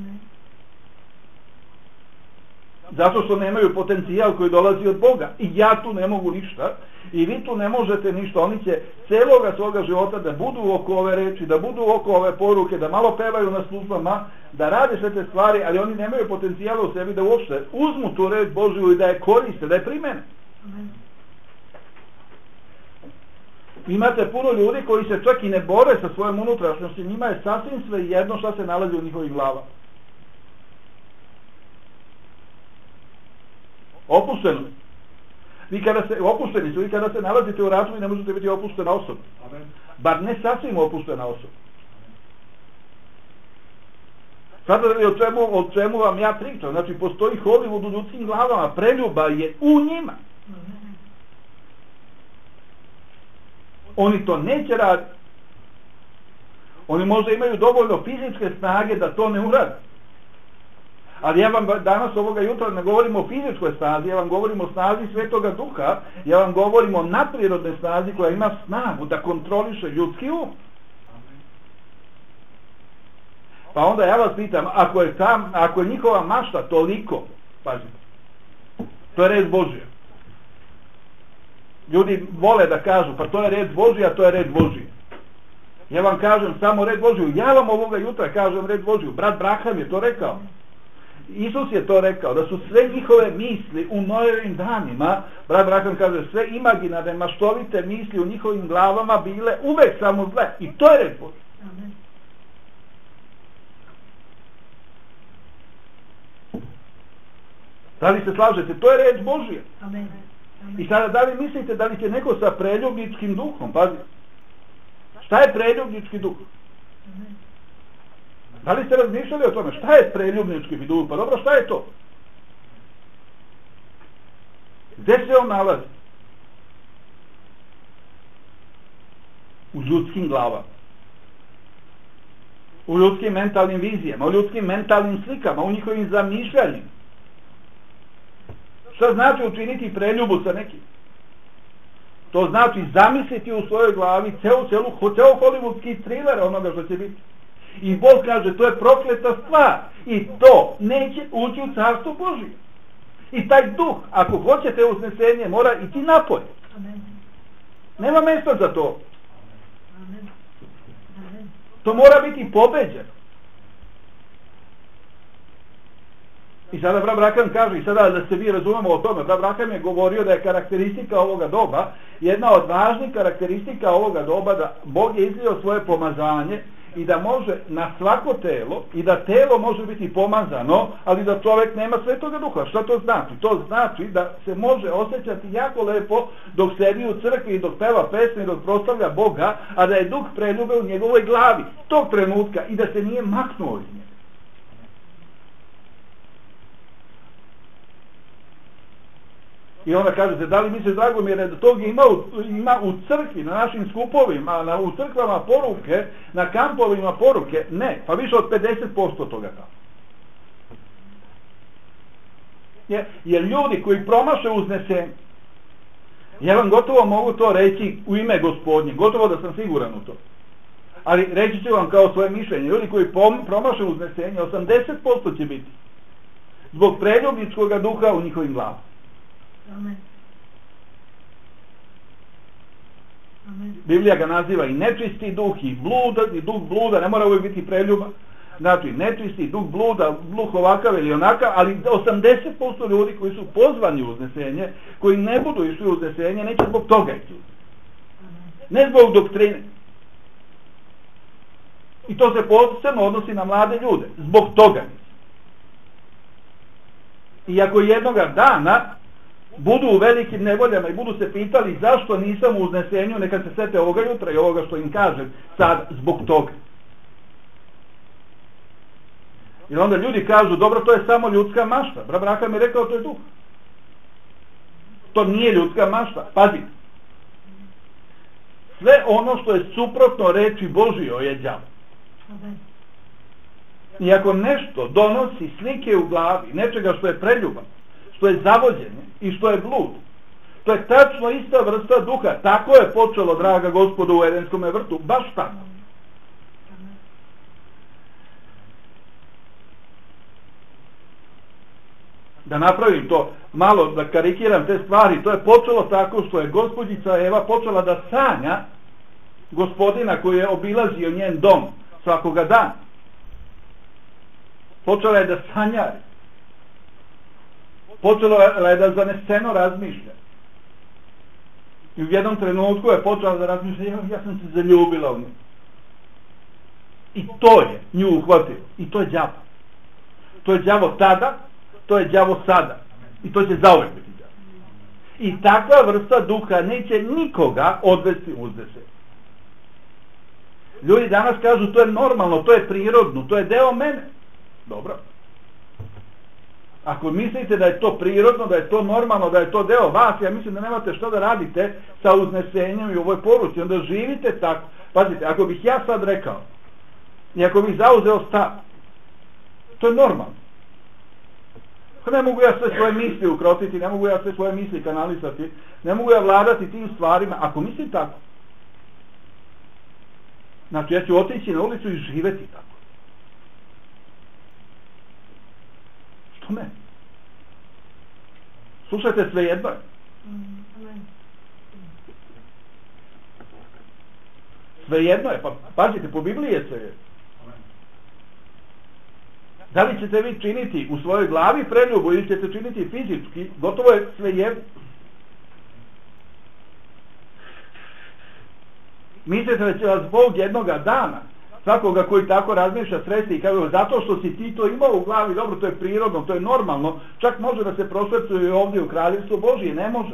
Zato što nemaju potencijal koji dolazi od Boga. I ja tu ne mogu ništa. I vi tu ne možete ništa. Oni će celoga svoga života da budu oko ove reči, da budu oko ove poruke, da malo pevaju na službama, da rade sve te stvari, ali oni nemaju potencijala u sebi da uopšte uzmu tu reč Božju i da je koriste, da je primene. Imate puno ljudi koji se čak i ne bore sa svojom unutrašnjosti, njima je sasvim sve jedno šta se nalazi u njihovih glava. Opušteno. Vi kada se, opušteni su, vi kada se nalazite u ratu, vi ne možete biti opuštena osoba. Bar ne sasvim opuštena osoba. Sada o čemu, o čemu vam ja pričam? Znači, postoji Hollywood u ljudskim glavama, preljuba je u njima. Oni to neće raditi. Oni možda imaju dovoljno fizičke snage da to ne urade. Ali ja vam danas ovoga jutra ne govorim o fizičkoj snazi, ja vam govorim o snazi Svetoga Duha, ja vam govorim o nadprirodnoj snazi koja ima snagu da kontroliše ljudski um. Pa onda ja vas pitam, ako je, tam, ako je njihova mašta toliko, pazite, to je red Božija. Ljudi vole da kažu, pa to je red Božija, to je red Božiji. Ja vam kažem samo red Božiju, ja vam ovoga jutra kažem red Božiju, brat Braham je to rekao. Isus je to rekao, da su sve njihove misli u Noevim danima, brat Braham kaže, sve imaginarne, maštovite misli u njihovim glavama bile uvek samo zle. I to je red Božiji. Amen. Da li se slažete? To je red Božija. Amen. Amen. I sada da li mislite da li će neko sa preljubničkim duhom, pazite, šta je preljubnički duh? Amen. Da li ste razmišljali o tome? Šta je preljubnički duh? Pa dobro, šta je to? Gde se on nalazi? U ljudskim glavama. U ljudskim mentalnim vizijama, u ljudskim mentalnim slikama, u njihovim zamišljanjima. Šta znači učiniti preljubu sa nekim? To znači zamisliti u svojoj glavi ceo, celu, ceo hollywoodski thriller onoga što će biti. I Bog kaže, to je prokleta stvar. I to neće ući u carstvo Božije. I taj duh, ako hoćete uznesenje, mora ići napolje. Amen. Nema mjesta za to. Amen. Amen. To mora biti pobeđeno. I sada brat Braham kaže, i sada da se vi razumemo o tome, brat Braham je govorio da je karakteristika ovoga doba, jedna od važnih karakteristika ovoga doba, da Bog je izlio svoje pomazanje i da može na svako telo, i da telo može biti pomazano, ali da čovjek nema Svetoga Duha. Šta to znači? To znači da se može osjećati jako lepo dok sedi u crkvi i dok peva pesme i dok proslavlja Boga, a da je Duh preljube u njegovoj glavi tog trenutka i da se nije maknuo iz nje. I onda kažete, da li misle Dragomire da tog ima u, ima u crkvi, na našim skupovima, na, u crkvama poruke, na kampovima poruke? Ne, pa više od pedeset posto toga tamo. Jer, jer ljudi koji promaše uznesenje, ja vam gotovo mogu to reći u ime Gospodnje, gotovo da sam siguran u to. Ali reći ću vam kao svoje mišljenje, ljudi koji pom, promaše uznesenje, osamdeset posto će biti zbog preljubničkog duha u njihovim glavama. Amen. Amen. Biblija ga naziva i nečisti duh, i bluda, i duh bluda, ne mora uvijek biti preljuba. Znači, nečisti duh bluda, duh ovakav ili onakav, ali osamdeset posto ljudi koji su pozvani u uznesenje, koji ne budu išli u uznesenje, neće zbog toga ići. Ne zbog doktrine. I to se posebno odnosi na mlade ljude. Zbog toga. I ako jednoga dana budu u velikim nevoljama i budu se pitali zašto nisam u uznesenju, neka se sete ovoga jutra i ovoga što im kažem sad zbog toga. I onda ljudi kažu, dobro, to je samo ljudska mašta. Brat Braham je rekao, to je duh. To nije ljudska mašta. Pazi. Sve ono što je suprotno reči Božijoj je đavo. I ako nešto donosi slike u glavi, nečega što je preljuba, što je zavođenje i što je blud, to je tačno ista vrsta duha. Tako je počelo, draga gospodo, u Edenskom vrtu. Baš tako. Da napravim to, malo da karikiram te stvari, to je počelo tako što je gospođica Eva počela da sanja gospodina koji je obilazio njen dom svakoga dana. Počela je da sanjari. Počela je da zaneseno razmišlja. I u jednom trenutku je počela da razmišlja, ja, ja sam se zaljubila u nju. I to je nju uhvatilo. I to je đavo. To je đavo tada, to je đavo sada. I to će zauvek biti đavo. I takva vrsta duha neće nikoga odvesti uzdesenje. Ljudi danas kažu, to je normalno, to je prirodno, to je deo mene. Dobro. Ako mislite da je to prirodno, da je to normalno, da je to deo vas, ja mislim da nemate što da radite sa uznesenjem i u ovoj poruci. Onda živite tako. Pazite, ako bih ja sad rekao i ako bih zauzeo stav, to je normalno. Ne mogu ja sve svoje misli ukrotiti, ne mogu ja sve svoje misli kanalisati, ne mogu ja vladati tim stvarima, ako mislim tako. Znači, ja ću otići na ulicu i živeti tako. Što ne? Slušajte, sve jedno je. Sve jedno je, pa pazite, po Bibliji je sve jedno. Da li ćete vi činiti u svojoj glavi preljubu ili ćete činiti fizički, gotovo je sve jedno. Mislite da će vas Bog jednoga dana, svakoga koji tako razmišlja, sresti i kaže, zato što si ti to imao u glavi, dobro, to je prirodno, to je normalno, čak može da se prosvecuje ovdje u Kraljevstvu Božije, ne može.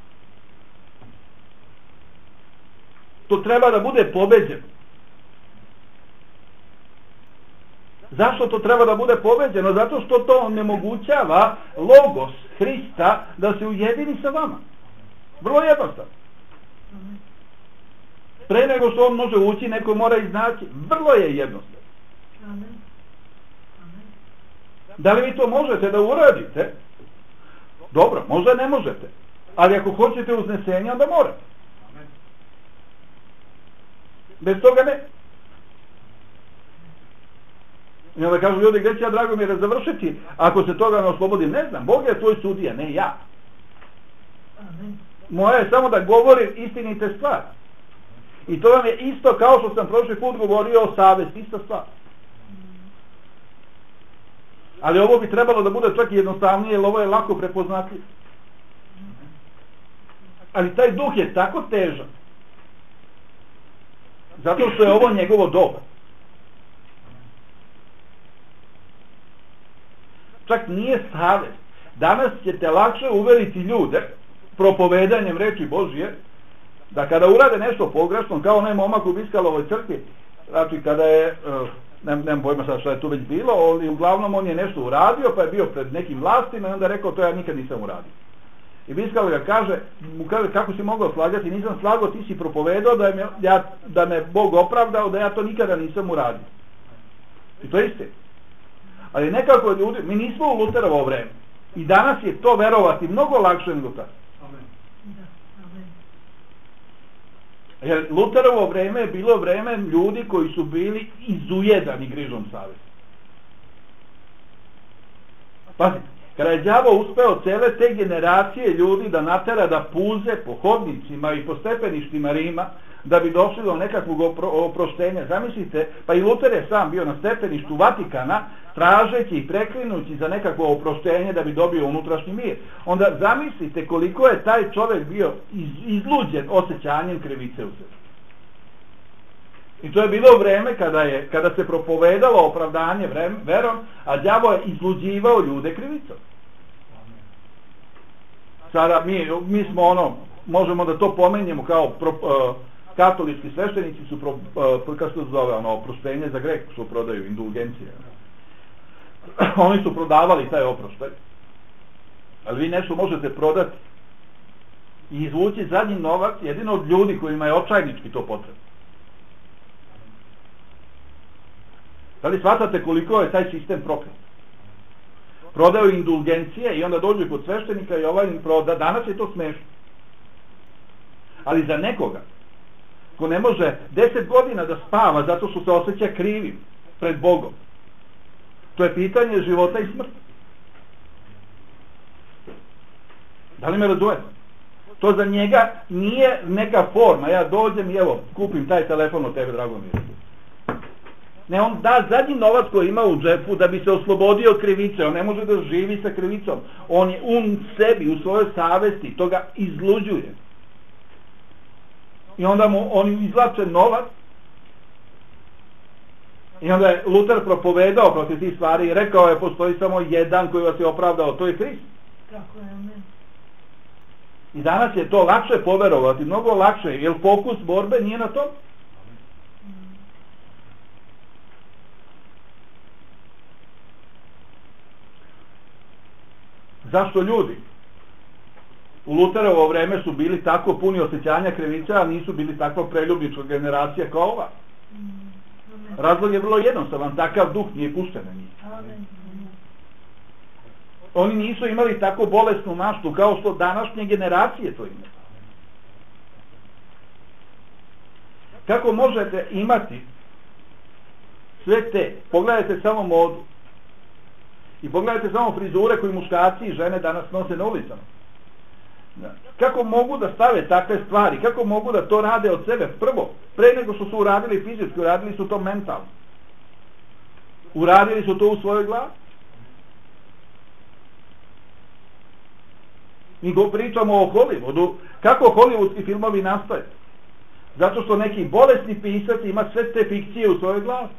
To treba da bude pobeđeno. Zašto to treba da bude pobeđeno? Zato što to onemogućava logos Hrista da se ujedini sa vama. Vrlo jednostavno. Pre nego što on može ući, neko mora iznaći. Vrlo je jednostavno. Da li vi to možete da uradite? Dobro, možda ne možete. Ali ako hoćete uznesenje, onda morate. Bez toga ne. I onda kažu ljudi, gdje ću ja, drago mi je, završiti ako se toga ne oslobodim? Ne znam, Bog je tvoj sudija, ne ja. Moje je samo da govorim istinite stvari. I to vam je isto kao što sam prošli put govorio o savesti, ista stvar. Ali ovo bi trebalo da bude čak i jednostavnije, jer ovo je lako prepoznatljivo. Ali taj duh je tako težan, zato što je ovo njegovo doba. Čak nije savest. Danas ćete lakše uveriti ljude propovedanjem reči Božije, da kada urade nešto pogrešno, kao onaj momak u Biskalovoj crkvi, znači kada je, nemam nem pojma sad što je tu već bilo, ali uglavnom on je nešto uradio, pa je bio pred nekim vlastima i onda rekao, to ja nikad nisam uradio. I Biskal ga kaže, mu kaže, kako si mogao slagati, nisam slagao, ti si propovedao da me, ja, da me Bog opravdao, da ja to nikada nisam uradio. I to je istina. Ali nekako ljudi, mi nismo u Luterovo vreme. I danas je to verovati mnogo lakše nego tako. Jer Luterovo vreme je bilo vreme ljudi koji su bili izujedani grižom savesti. Pazite, kada je đavo uspeo cele te generacije ljudi da natera da puze po hodnicima i po stepeništima Rima, da bi došli do nekakvog opro, oproštenja. Zamislite, pa i Luter je sam bio na stepeništu Vatikana, tražeći i preklinući za nekakvo oproštenje da bi dobio unutrašnji mir. Onda zamislite koliko je taj čovjek bio iz, izluđen osjećanjem krivice u sebi. I to je bilo vreme kada, je, kada se propovedalo opravdanje vreme, verom, a đavo je izluđivao ljude krivicom. Sada mi, mi smo ono, možemo da to pomenjemo kao pro, uh, katolički sveštenici su pro, uh, kako se zove, ono, oproštenje za greh, što prodaju indulgencije. Oni su prodavali taj oproštaj. Ali vi nešto možete prodati i izvući zadnji novac jedino od ljudi kojima je očajnički to potrebno. Da li shvatate koliko je taj sistem proklet? Prodaju indulgencije i onda dođu kod sveštenika i ovaj im proda. Danas je to smešno. Ali za nekoga ko ne može deset godina da spava zato što se osjeća krivim pred Bogom, to je pitanje života i smrti. Da li me razumete? To za njega nije neka forma. Ja dođem i evo, kupim taj telefon od tebe, drago mi je. Ne, on da zadnji novac koji ima u džepu da bi se oslobodio od krivice. On ne može da živi sa krivicom. On je u sebi, u svojoj savesti, to ga izluđuje. I onda mu oni izvlače novac. I onda je Luter propovedao protiv tih stvari i rekao je, postoji samo jedan koji vas je opravdao, to je Hrist. Tako je, amen. I danas je to lakše poverovati, mnogo lakše, jer fokus borbe nije na tom. Zašto ljudi u Luterovo vreme su bili tako puni osjećanja krivica, a nisu bili takva preljubnička generacija kao ova? Razlog je vrlo jednostavan, takav duh nije pušten na njih. Oni nisu imali tako bolesnu maštu kao što današnje generacije to imaju. Kako možete imati sve te, pogledajte samo modu i pogledajte samo frizure koje muškarci i žene danas nose na ulicama. Kako mogu da stave takve stvari, kako mogu da to rade od sebe prvo, pre nego što su uradili fizički, uradili su to mentalno. Uradili su to u svojoj glavi. Mi go pričamo o Hollywoodu. Kako hollywoodski filmovi nastaju? Zato što neki bolesni pisac ima sve te fikcije u svojoj glavi.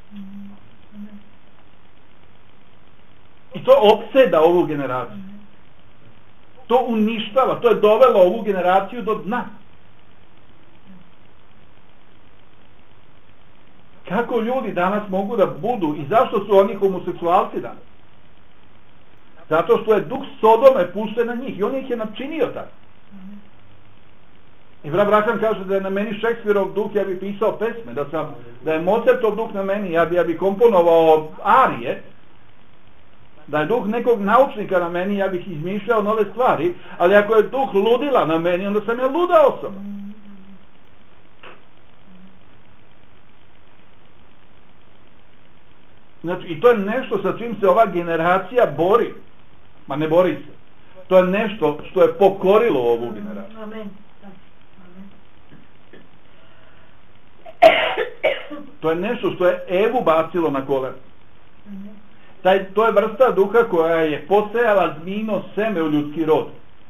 I to opseda ovu generaciju. To uništava, to je dovelo ovu generaciju do dna. Kako ljudi danas mogu da budu i zašto su oni homoseksualci danas? Zato što je duh Sodome pušten na njih i on ih je načinio tako. I brat Brakan kaže da je na meni Šekspirov duh, ja bi pisao pesme, da, sam, da je Mozartov duh na meni, ja bi, ja bi komponovao arije, da je duh nekog naučnika na meni, ja bih izmišljao nove stvari, ali ako je duh ludila na meni, onda sam ja luda osoba. Znači, i to je nešto sa čim se ova generacija bori. Ma ne bori se. To je nešto što je pokorilo ovu generaciju. Amen. To je nešto što je Evu bacilo na kolena. Taj, to je vrsta duha koja je posejala zmino seme u ljudski rod.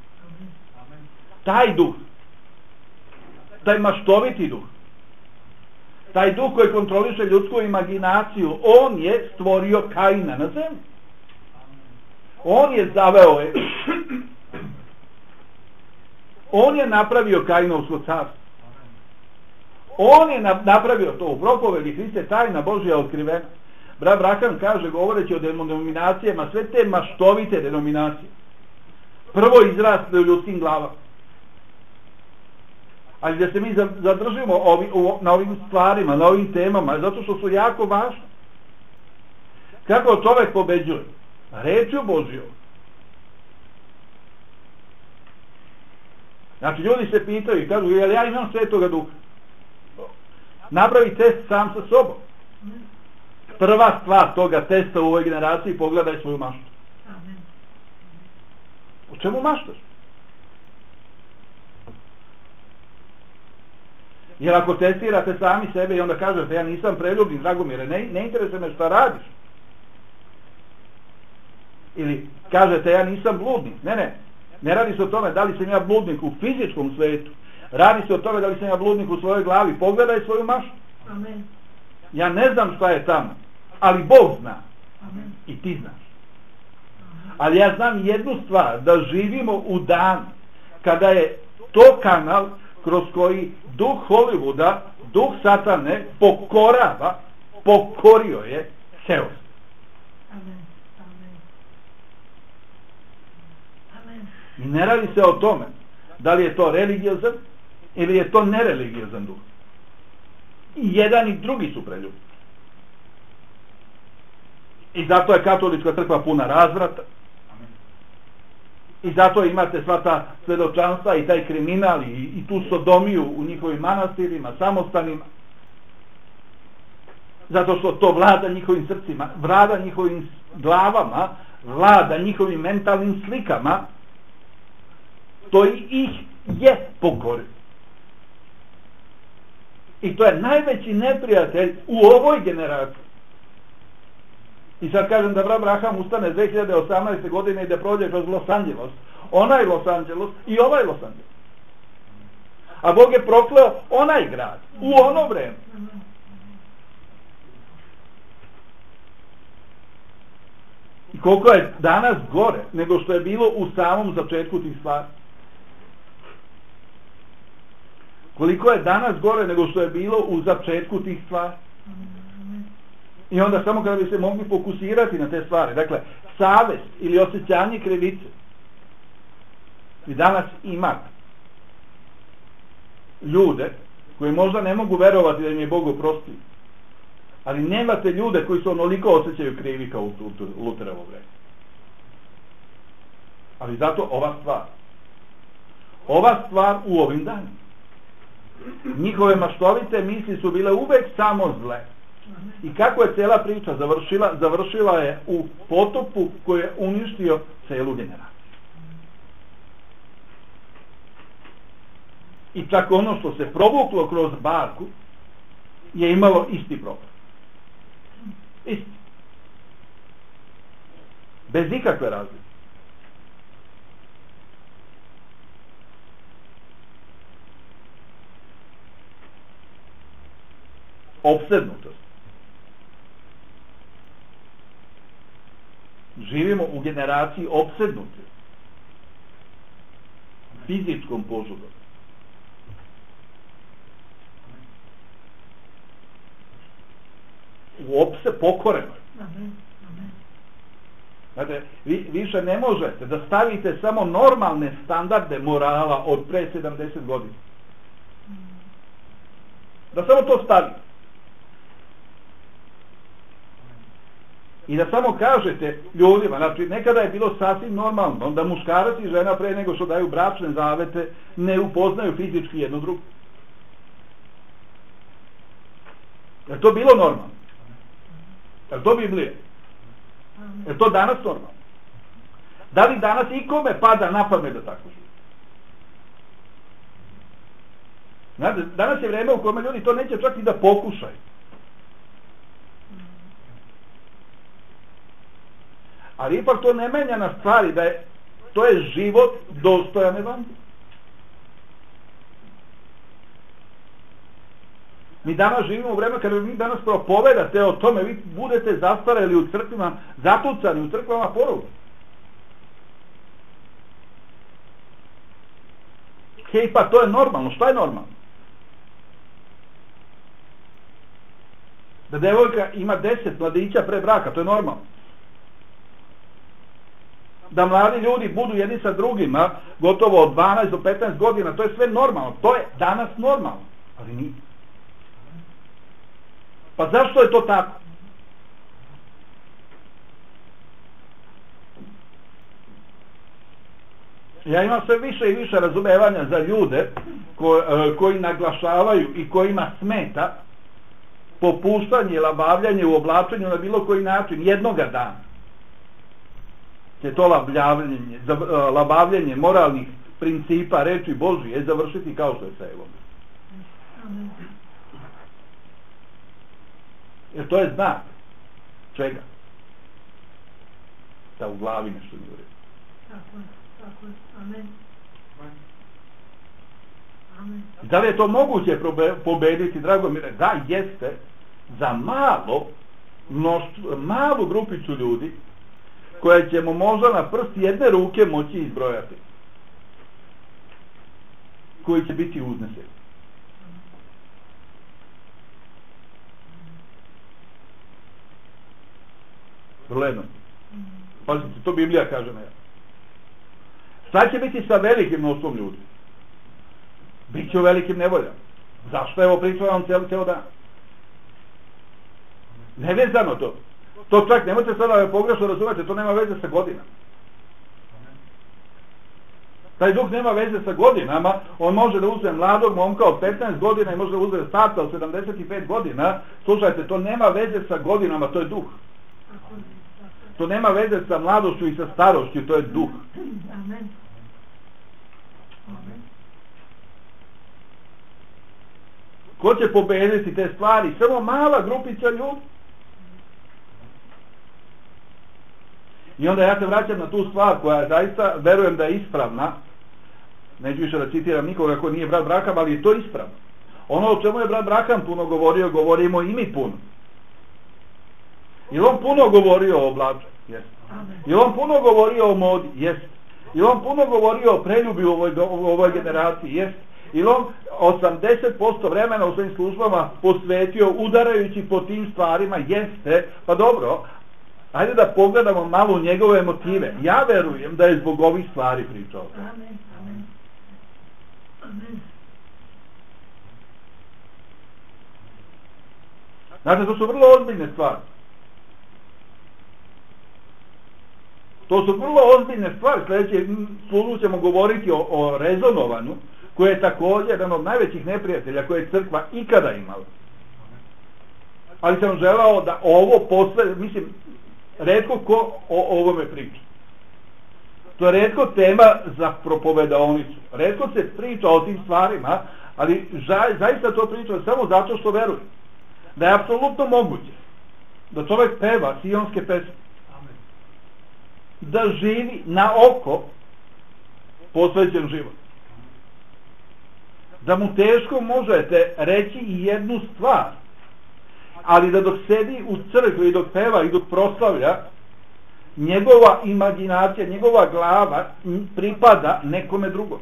Taj duh, taj maštoviti duh, taj duh koji kontroliše ljudsku imaginaciju, on je stvorio Kaina na zemlji. On je zaveo je. On je napravio Kainovsko carstvo. On je napravio to u propovedi Hriste, tajna Božja otkrivena. Brat Brakan kaže, govoreći o denominacijama, sve te maštovite denominacije prvo izraste u ljudskim glavama. Ali da se mi zadržimo ovi, na ovim stvarima, na ovim temama, zato što su jako važne. Kako čovjek pobeđuje? Rečju Božjom. Znači ljudi se pitaju i kažu, jel ja imam Svetoga Duha? Napravi test sam sa sobom. Prva stvar toga testa u ovoj generaciji, pogledaj svoju maštu. O čemu maštaš? Jer ako testirate sami sebe i onda kažete ja nisam preljubnik, Dragomire, ne, ne interesuje me šta radiš. Ili kažete ja nisam bludnik. Ne, ne. Ne radi se o tome da li sam ja bludnik u fizičkom svetu. Radi se o tome da li sam ja bludnik u svojoj glavi. Pogledaj svoju maštu. Amen. Ja ne znam šta je tamo, ali Bog zna. Amen. I ti znaš. Ali ja znam jednu stvar, da živimo u dan kada je to kanal kroz koji duh Hollywooda, duh Satane pokorava, pokorio je seost. Amen. Amen. I ne radi se o tome da li je to religiozan ili je to nereligiozan duh. I jedan i drugi su preljubni. I zato je katolička crkva puna razvrata. I zato imate sva ta svedočanstva i taj kriminal i, i tu sodomiju u njihovim manastirima, samostanima. Zato što to vlada njihovim srcima, vlada njihovim glavama, vlada njihovim mentalnim slikama. To ih je pokorio. I to je najveći neprijatelj u ovoj generaciji. I sad kažem da brat Braham ustane dve hiljade osamnaeste. godine i da prođe kroz Los Angeles. Onaj Los Angeles i ovaj Los Angeles. A Bog je prokleo onaj grad u ono vreme. I koliko je danas gore nego što je bilo u samom začetku tih stvari. Koliko je danas gore nego što je bilo u začetku tih stvari. I onda samo kada bi se mogli fokusirati na te stvari. Dakle, savest ili osjećanje krivice. Vi danas imate ljude koji možda ne mogu verovati da im je Bog oprostio, ali nemate ljude koji se onoliko osjećaju krivi kao u Luterovo vreme. Ali zato ova stvar ova stvar u ovim danima, njihove maštovite misli su bile uvek samo zle. I kako je cijela priča završila? Završila je u potopu koji je uništio celu generaciju. I čak ono što se provuklo kroz barku je imalo isti problem. Isti. Bez ikakve razlike. Opsednutost. Živimo u generaciji opsednuti fizičkom požudom. Uopšte pokoreno. Znate, vi više ne možete da stavite samo normalne standarde morala od pre sedamdeset godina. Da samo to stavite. I da samo kažete ljudima, znači nekada je bilo sasvim normalno da muškarac i žena pre nego što daju bračne zavete ne upoznaju fizički jedno drugo. Je to bilo normalno? Je to Biblija? Je to danas normalno? Da li danas ikome pada na pamet da tako živi? Znate, danas je vreme u kome ljudi to neće čak i da pokušaju. Ali ipak to ne menja na stvari da je to je život dostojan evanđelja. Mi danas živimo u vreme kada mi danas propovedate o tome, vi budete zastareli u crkvama, zatucani u crkvama poruga. Hej, pa to je normalno. Šta je normalno? Da devojka ima deset mladića pre braka, to je normalno. Da mladi ljudi budu jedni sa drugima gotovo od dvanaest do petnaest godina, to je sve normalno. To je danas normalno. Ali nije. Pa zašto je to tako? Ja imam sve više i više razumevanja za ljude ko, koji naglašavaju i kojima smeta popuštanje, labavljanje u oblačenju na bilo koji način jednoga dana. Će to labavljanje, labavljanje moralnih principa reči Božije završiti kao što je sa Evom. Jer to je znak. Čega? Da u glavi nešto nije u redu. Tako je, tako je. Amen. Amen. Da li je to moguće pobediti, drago mi? Da, jeste. Za malo, mnoštvo, malu grupicu ljudi koje ćemo možda na prst jedne ruke moći izbrojati. Koji će biti uzneseni. Vrlo jedno. Pazite, to Biblija kaže na ja. Šta će biti sa velikim mnoštvom ljudi? Biće u velikim nevoljama. Zašto? Evo pričao vam cijelo, cijelo dan. Nevezano to. To čak nemojte sada pogrešno razumete, to nema veze sa godinama. Taj duh nema veze sa godinama, on može da uzme mladog momka od petnaest godina i može da uzme starca od sedamdeset pet godina. Slušajte, to nema veze sa godinama, to je duh. To nema veze sa mladošću i sa starošću, to je duh. Amen. Amen. Ko će pobediti te stvari? Samo mala grupica ljudi. I onda ja se vraćam na tu stvar koja zaista verujem da je ispravna. Neću više da citiram nikoga ko nije brat Braham, ali je to ispravno. Ono o čemu je brat Braham puno govorio, govorimo i mi puno. I on puno govorio o oblaču? Jeste. I on puno govorio o modi? Jeste. I on puno govorio o preljubi u ovoj, u ovoj generaciji? Jeste. I on osamdeset posto vremena u svojim službama posvetio udarajući po tim stvarima? Jeste. Pa dobro, Hajde da pogledamo malo u njegove motive. Ja verujem da je zbog ovih stvari pričao. Amen. Amen. Amen. Znate, to su vrlo ozbiljne stvari. To su vrlo ozbiljne stvari. Sljedeće služu ćemo govoriti o, o rezonovanju, koje je također jedan od najvećih neprijatelja koje je crkva ikada imala. Ali sam želao da ovo posle, mislim, retko ko o ovome priča. To je retko tema za propovedaonicu. Retko se priča o tim stvarima, ali ža, zaista to priča samo zato što veruje. Da je apsolutno moguće da čovjek peva sionske pesme. Da živi na oko posvećen život. Da mu teško možete reći i jednu stvar, ali da dok sedi u crkvi i dok peva i dok proslavlja, njegova imaginacija, njegova glava pripada nekome drugom.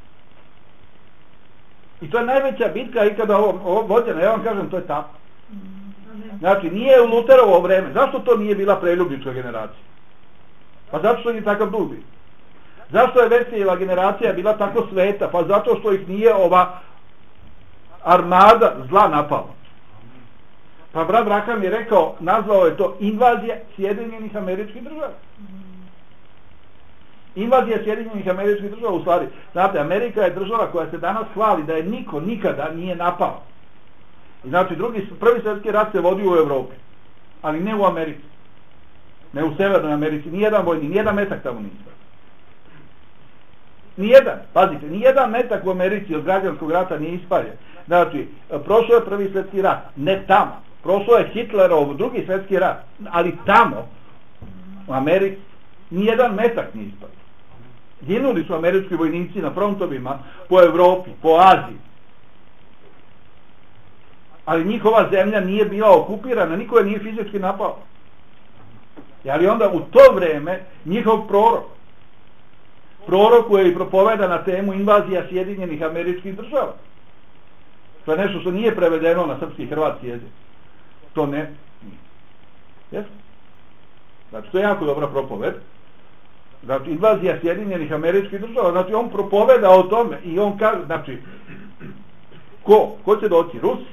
I to je najveća bitka ikada ovo, ovo vođena, ja vam kažem, to je tako. Znači, nije u Luterovo vreme. Zašto to nije bila preljubnička generacija? Pa zato što je takav dug bio. Zašto je Vesijeva generacija bila tako sveta? Pa zato što ih nije ova armada zla napala. Pa brat Braham je rekao, nazvao je to invazija Sjedinjenih Američkih Država. Invazija Sjedinjenih Američkih Država, u stvari. Znate, Amerika je država koja se danas hvali da je niko nikada nije napao. I znači, drugi, prvi svjetski rat se vodio u Evropi, ali ne u Americi. Ne u Severnoj Americi, nijedan vojni, nijedan metak tamo nije ispao. Nijedan, pazite, nijedan metak u Americi od građanskog rata nije ispaljen. Znači, prošao je prvi svjetski rat, ne tamo. Prošao je Hitlerov drugi svjetski rat, ali tamo, u Americi, nijedan metak nije ispaljen. Ginuli su američki vojnici na frontovima po Evropi, po Aziji. Ali njihova zemlja nije bila okupirana, niko je nije fizički napao. Ali onda u to vrijeme njihov prorok, prorok koji je propoveda na temu invazija Sjedinjenih Američkih Država. To je nešto što nije prevedeno na srpski i hrvatski jezik. To ne. Jesu? Znači, to je jako dobra propoved. Znači, invazija Sjedinjenih Američkih Država. Znači, on propoveda o tome i on kaže, znači, ko? Ko će doći? Rusi?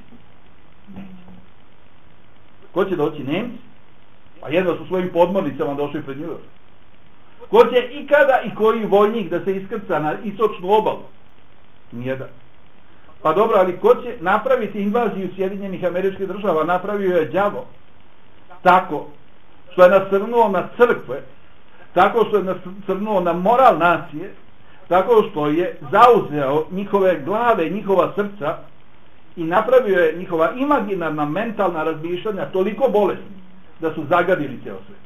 Ko će doći? Nemci? Pa jedva su svojim podmornicama došli pred njih. Ko će ikada i koji vojnik da se iskrca na istočnu obalu? Nijedan. Pa dobro, ali ko će napraviti invaziju Sjedinjenih Američkih Država? Napravio je đavo. Tako što je nasrnuo na crkve, tako što je nasrnuo na moral nacije, tako što je zauzeo njihove glave, njihova srca i napravio je njihova imaginarna mentalna razmišljanja toliko bolesni da su zagadili cijelo svijet.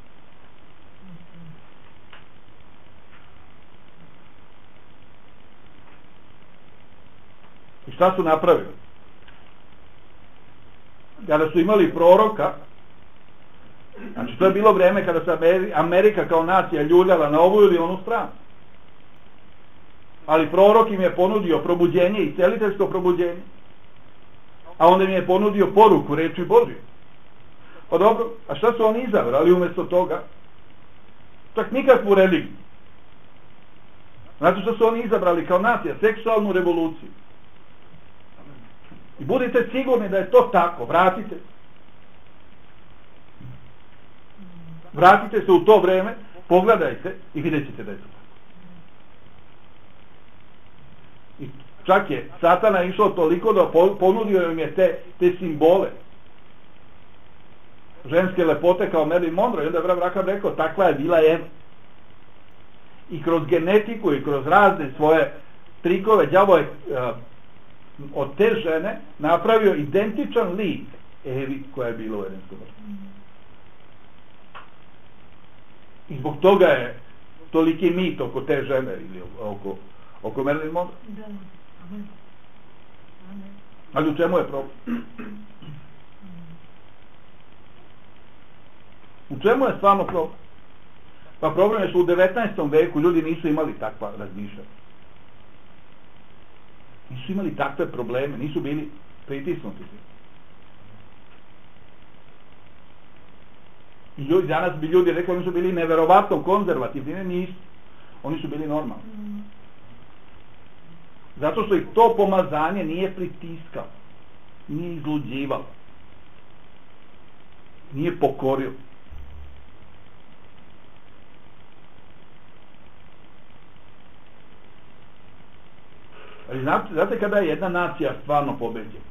I šta su napravili? Kada su imali proroka, znači to je bilo vrijeme kada se Amerika kao nacija ljuljala na ovu ili onu stranu. Ali prorok im je ponudio probuđenje i celiteljsko probuđenje. A onda im je ponudio poruku, reči Božje. Pa dobro, a šta su oni izabrali umjesto toga? Čak nikakvu religiju. Znači što su oni izabrali kao nacija? Seksualnu revoluciju. I budite sigurni da je to tako. Vratite. Vratite se u to vrijeme, pogledajte i vidjet ćete da je to tako. I čak je Satana išao toliko da ponudio im je te, te simbole. Ženske lepote kao Marilyn Monroe. I onda je Brat Braham rekao, takva je bila Eva. I kroz genetiku i kroz razne svoje trikove đavo je uh, od te žene napravio identičan lik Evi koja je bila u Edenskom vrtu. I zbog toga je toliki mit oko te žene ili oko, oko Marilyn Monroe. Da. Amen. Amen. Ali u čemu je problem? U čemu je stvarno problem? Pa problem je što u devetnaestom veku ljudi nisu imali takva razmišljanja. Nisu imali takve probleme, nisu bili pritisnuti. I ljudi, danas bi ljudi rekli, oni su bili neverovatno konzervativni, ne nisu. Oni su bili normalni. Zato što ih to pomazanje nije pritiskalo, nije izluđivalo, nije pokorio. Ali znate, znate kada je jedna nacija stvarno pobeđena?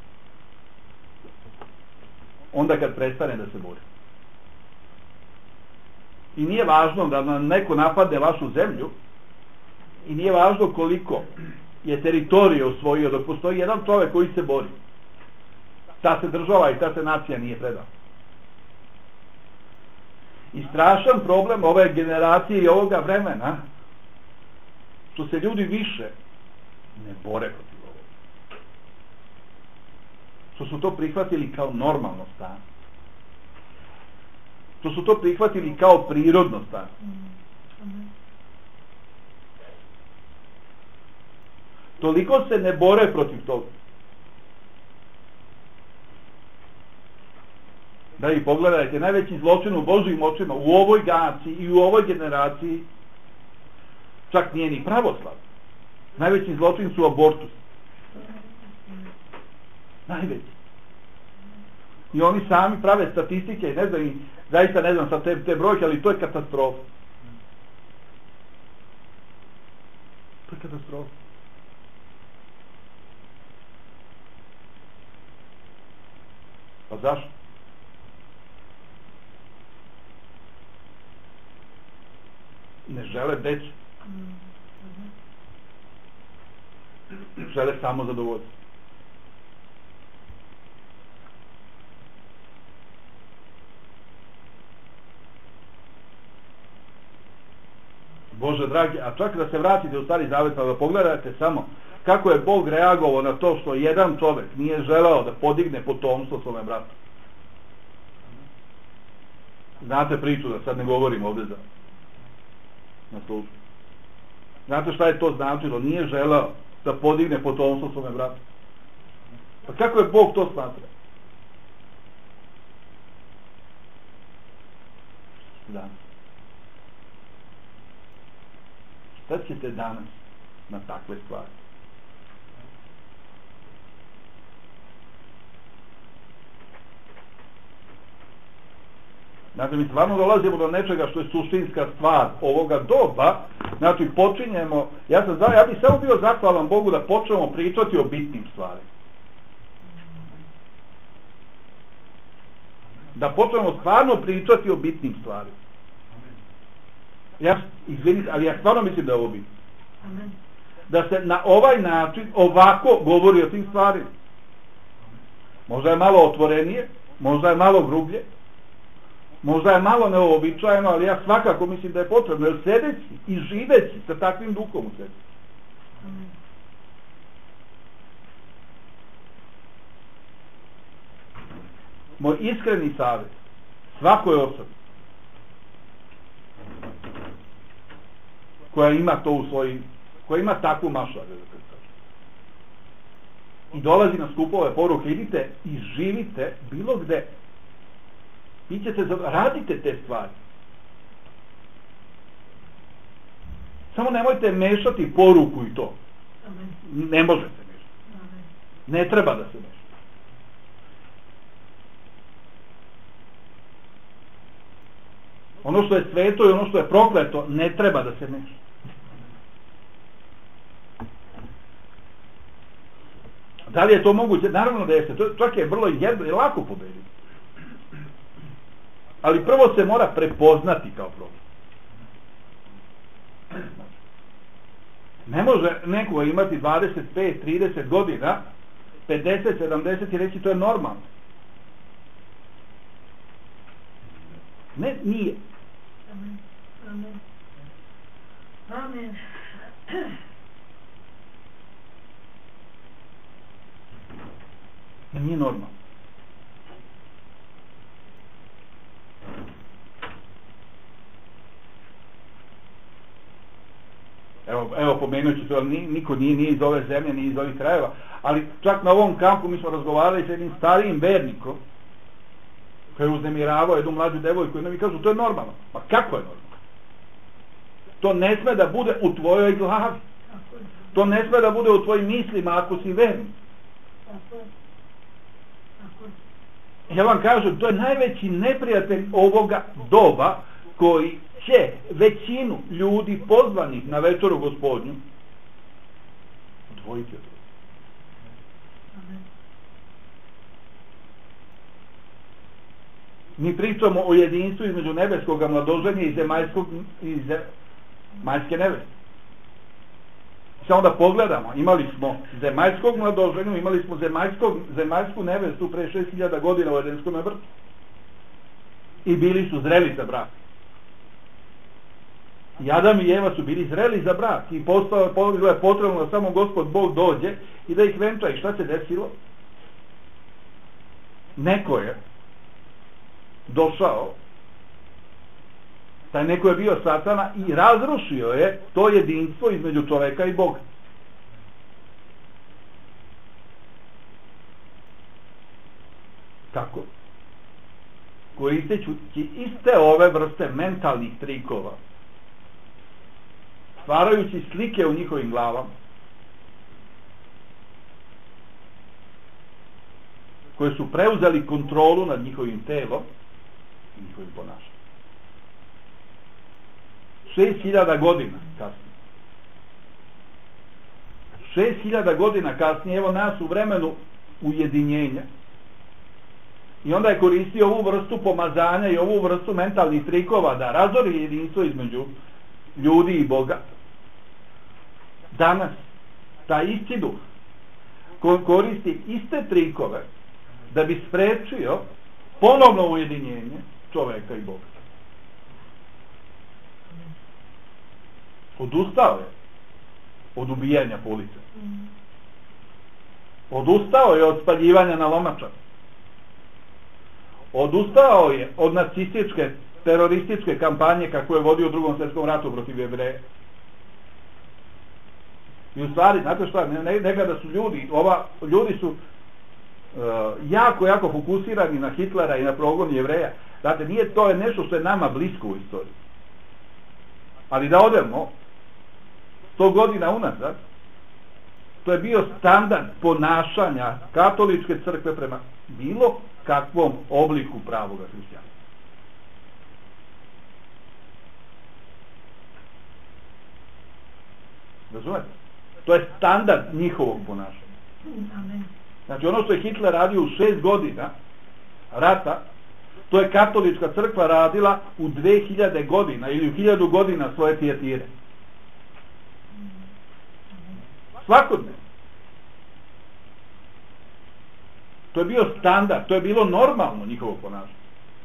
Onda kad prestane da se bori. I nije važno da nam neko napadne vašu zemlju, i nije važno koliko je teritorije osvojio, dok postoji jedan čovjek koji se bori. Ta se država i ta se nacija nije predala. I strašan problem ove generacije i ovoga vremena, što se ljudi više ne bore protiv ovoga. Što su to prihvatili kao normalno stanje. Što su to prihvatili kao prirodno stanje. Toliko se ne bore protiv toga. Da i pogledajte, najveći zločin u Božjim očima u ovoj generaciji i u ovoj generaciji čak nije ni pravoslav. Najveći zločin su abortus. Najveći. I oni sami prave statistike i ne znam, i zaista ne znam sa te, te brojke, ali to je katastrofa. To je katastrofa. Pa zašto? Ne žele decu. Žele samo zadovoljstvo. Bože dragi, a čak da se vratite u Stari Zavet, pa da pogledate samo kako je Bog reagovao na to što jedan čovjek nije želeo da podigne potomstvo svome bratu. Znate priču, da sad ne govorim ovdje za na službu. Znate šta je to značilo? Nije želeo da podigne potomstvo svome bratu. Pa kako je Bog to smatrao? Danas. Šta ćete danas na takve stvari? Znači, mi stvarno dolazimo do nečega što je suštinska stvar ovoga doba. Znači, počinjemo, ja sam, ja bih samo bio zahvalan Bogu da počnemo pričati o bitnim stvarima. Da počnemo stvarno pričati o bitnim stvarima. Ja, izvinite, ali ja stvarno mislim da je ovo bitno. Da se na ovaj način ovako govori o tim stvarima. Možda je malo otvorenije, možda je malo grublje, možda je malo neobičajeno, ali ja svakako mislim da je potrebno, jer sedeći i živeći sa takvim duhom u sebi. Moj iskreni savjet svakoj osobi koja ima to u svojim, koja ima takvu mašaru, i dolazi na skupove poruke, idite i živite bilo gde. Vi ćete, radite te stvari. Samo nemojte mešati poruku i to. Ne možete mešati. Ne treba da se meša. Ono što je sveto i ono što je prokleto ne treba da se meša. Da li je to moguće? Naravno da jeste. To čak je vrlo jedno i lako pobediti. Ali prvo se mora prepoznati kao problem. Ne može neko imati dvadeset pet trideset godina, pedeset sedamdeset i reći to je normalno. Ne, nije. Amen. Amen. Amen. Nije normalno. Evo, evo pomenut ću to, niko nije, nije iz ove zemlje, nije iz ovih krajeva, ali čak na ovom kampu mi smo razgovarali s jednim starijim vernikom koji je uznemiravao jednu mlađu devojku i oni mi kažu to je normalno. Ma kako je normalno? To ne sme da bude u tvojoj glavi. To ne sme da bude u tvojim mislima ako si verni. Ja vam kažem, to je najveći neprijatelj ovoga doba koji će većinu ljudi pozvanih na večeru Gospodnju odvojiti od toga. Mi pričamo o jedinstvu između nebeskog mladoženja i zemaljskog i zemaljske neveste. Samo da pogledamo, imali smo zemaljskog mladoženju, imali smo zemaljskog, zemaljsku nevestu pre šest hiljada godina u Edenskom vrtu. I bili su zreli za brak. I Adam i Eva su bili zreli za brak i postalo je potrebno da samo Gospod Bog dođe i da ih venča. I šta se desilo? Neko je došao, taj neko je bio Satana i razrušio je to jedinstvo između čoveka i Boga. Kako? Koristeći iste ove vrste mentalnih trikova, stvarajući slike u njihovim glavama, koje su preuzeli kontrolu nad njihovim telom i njihovim ponašanjem. Šest hiljada godina kasnije. Šest hiljada godina kasnije, evo nas u vremenu ujedinjenja. I onda je koristio ovu vrstu pomazanja i ovu vrstu mentalnih trikova da razori jedinstvo između ljudi i Boga. Danas taj isti duh koristi iste trikove da bi sprečio ponovno ujedinjenje čoveka i Boga. Odustao je od ubijanja po ulici. Odustao je od spaljivanja na lomača. Odustao je od nacističke, terorističke kampanje kako je vodio u drugom svjetskom ratu protiv Jevreja. I u stvari, znate šta, nekada su ljudi, ova, ljudi su uh, jako, jako fokusirani na Hitlera i na progon Jevreja. Znate, nije to je nešto što je nama blisko u istoriji. Ali da odemo sto godina unazad, to je bio standard ponašanja katoličke crkve prema bilo kakvom obliku pravoga hrišćanstva. Razumete? To je standard njihovog ponašanja. Znači ono što je Hitler radio u šest godina rata, to je katolička crkva radila u dve hiljade godina ili u hiljadu godina svoje tijetire. Svakodnevno. To je bio standard, to je bilo normalno njihovo ponašanje.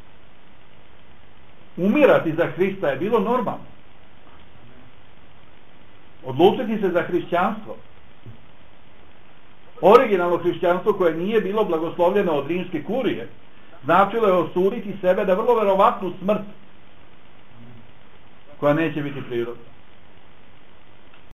Umirati za Hrista je bilo normalno. Odlučiti se za hrišćanstvo, originalno hrišćanstvo koje nije bilo blagoslovljeno od rimske kurije, značilo je osuditi sebe da vrlo verovatnu smrt koja neće biti prirodna.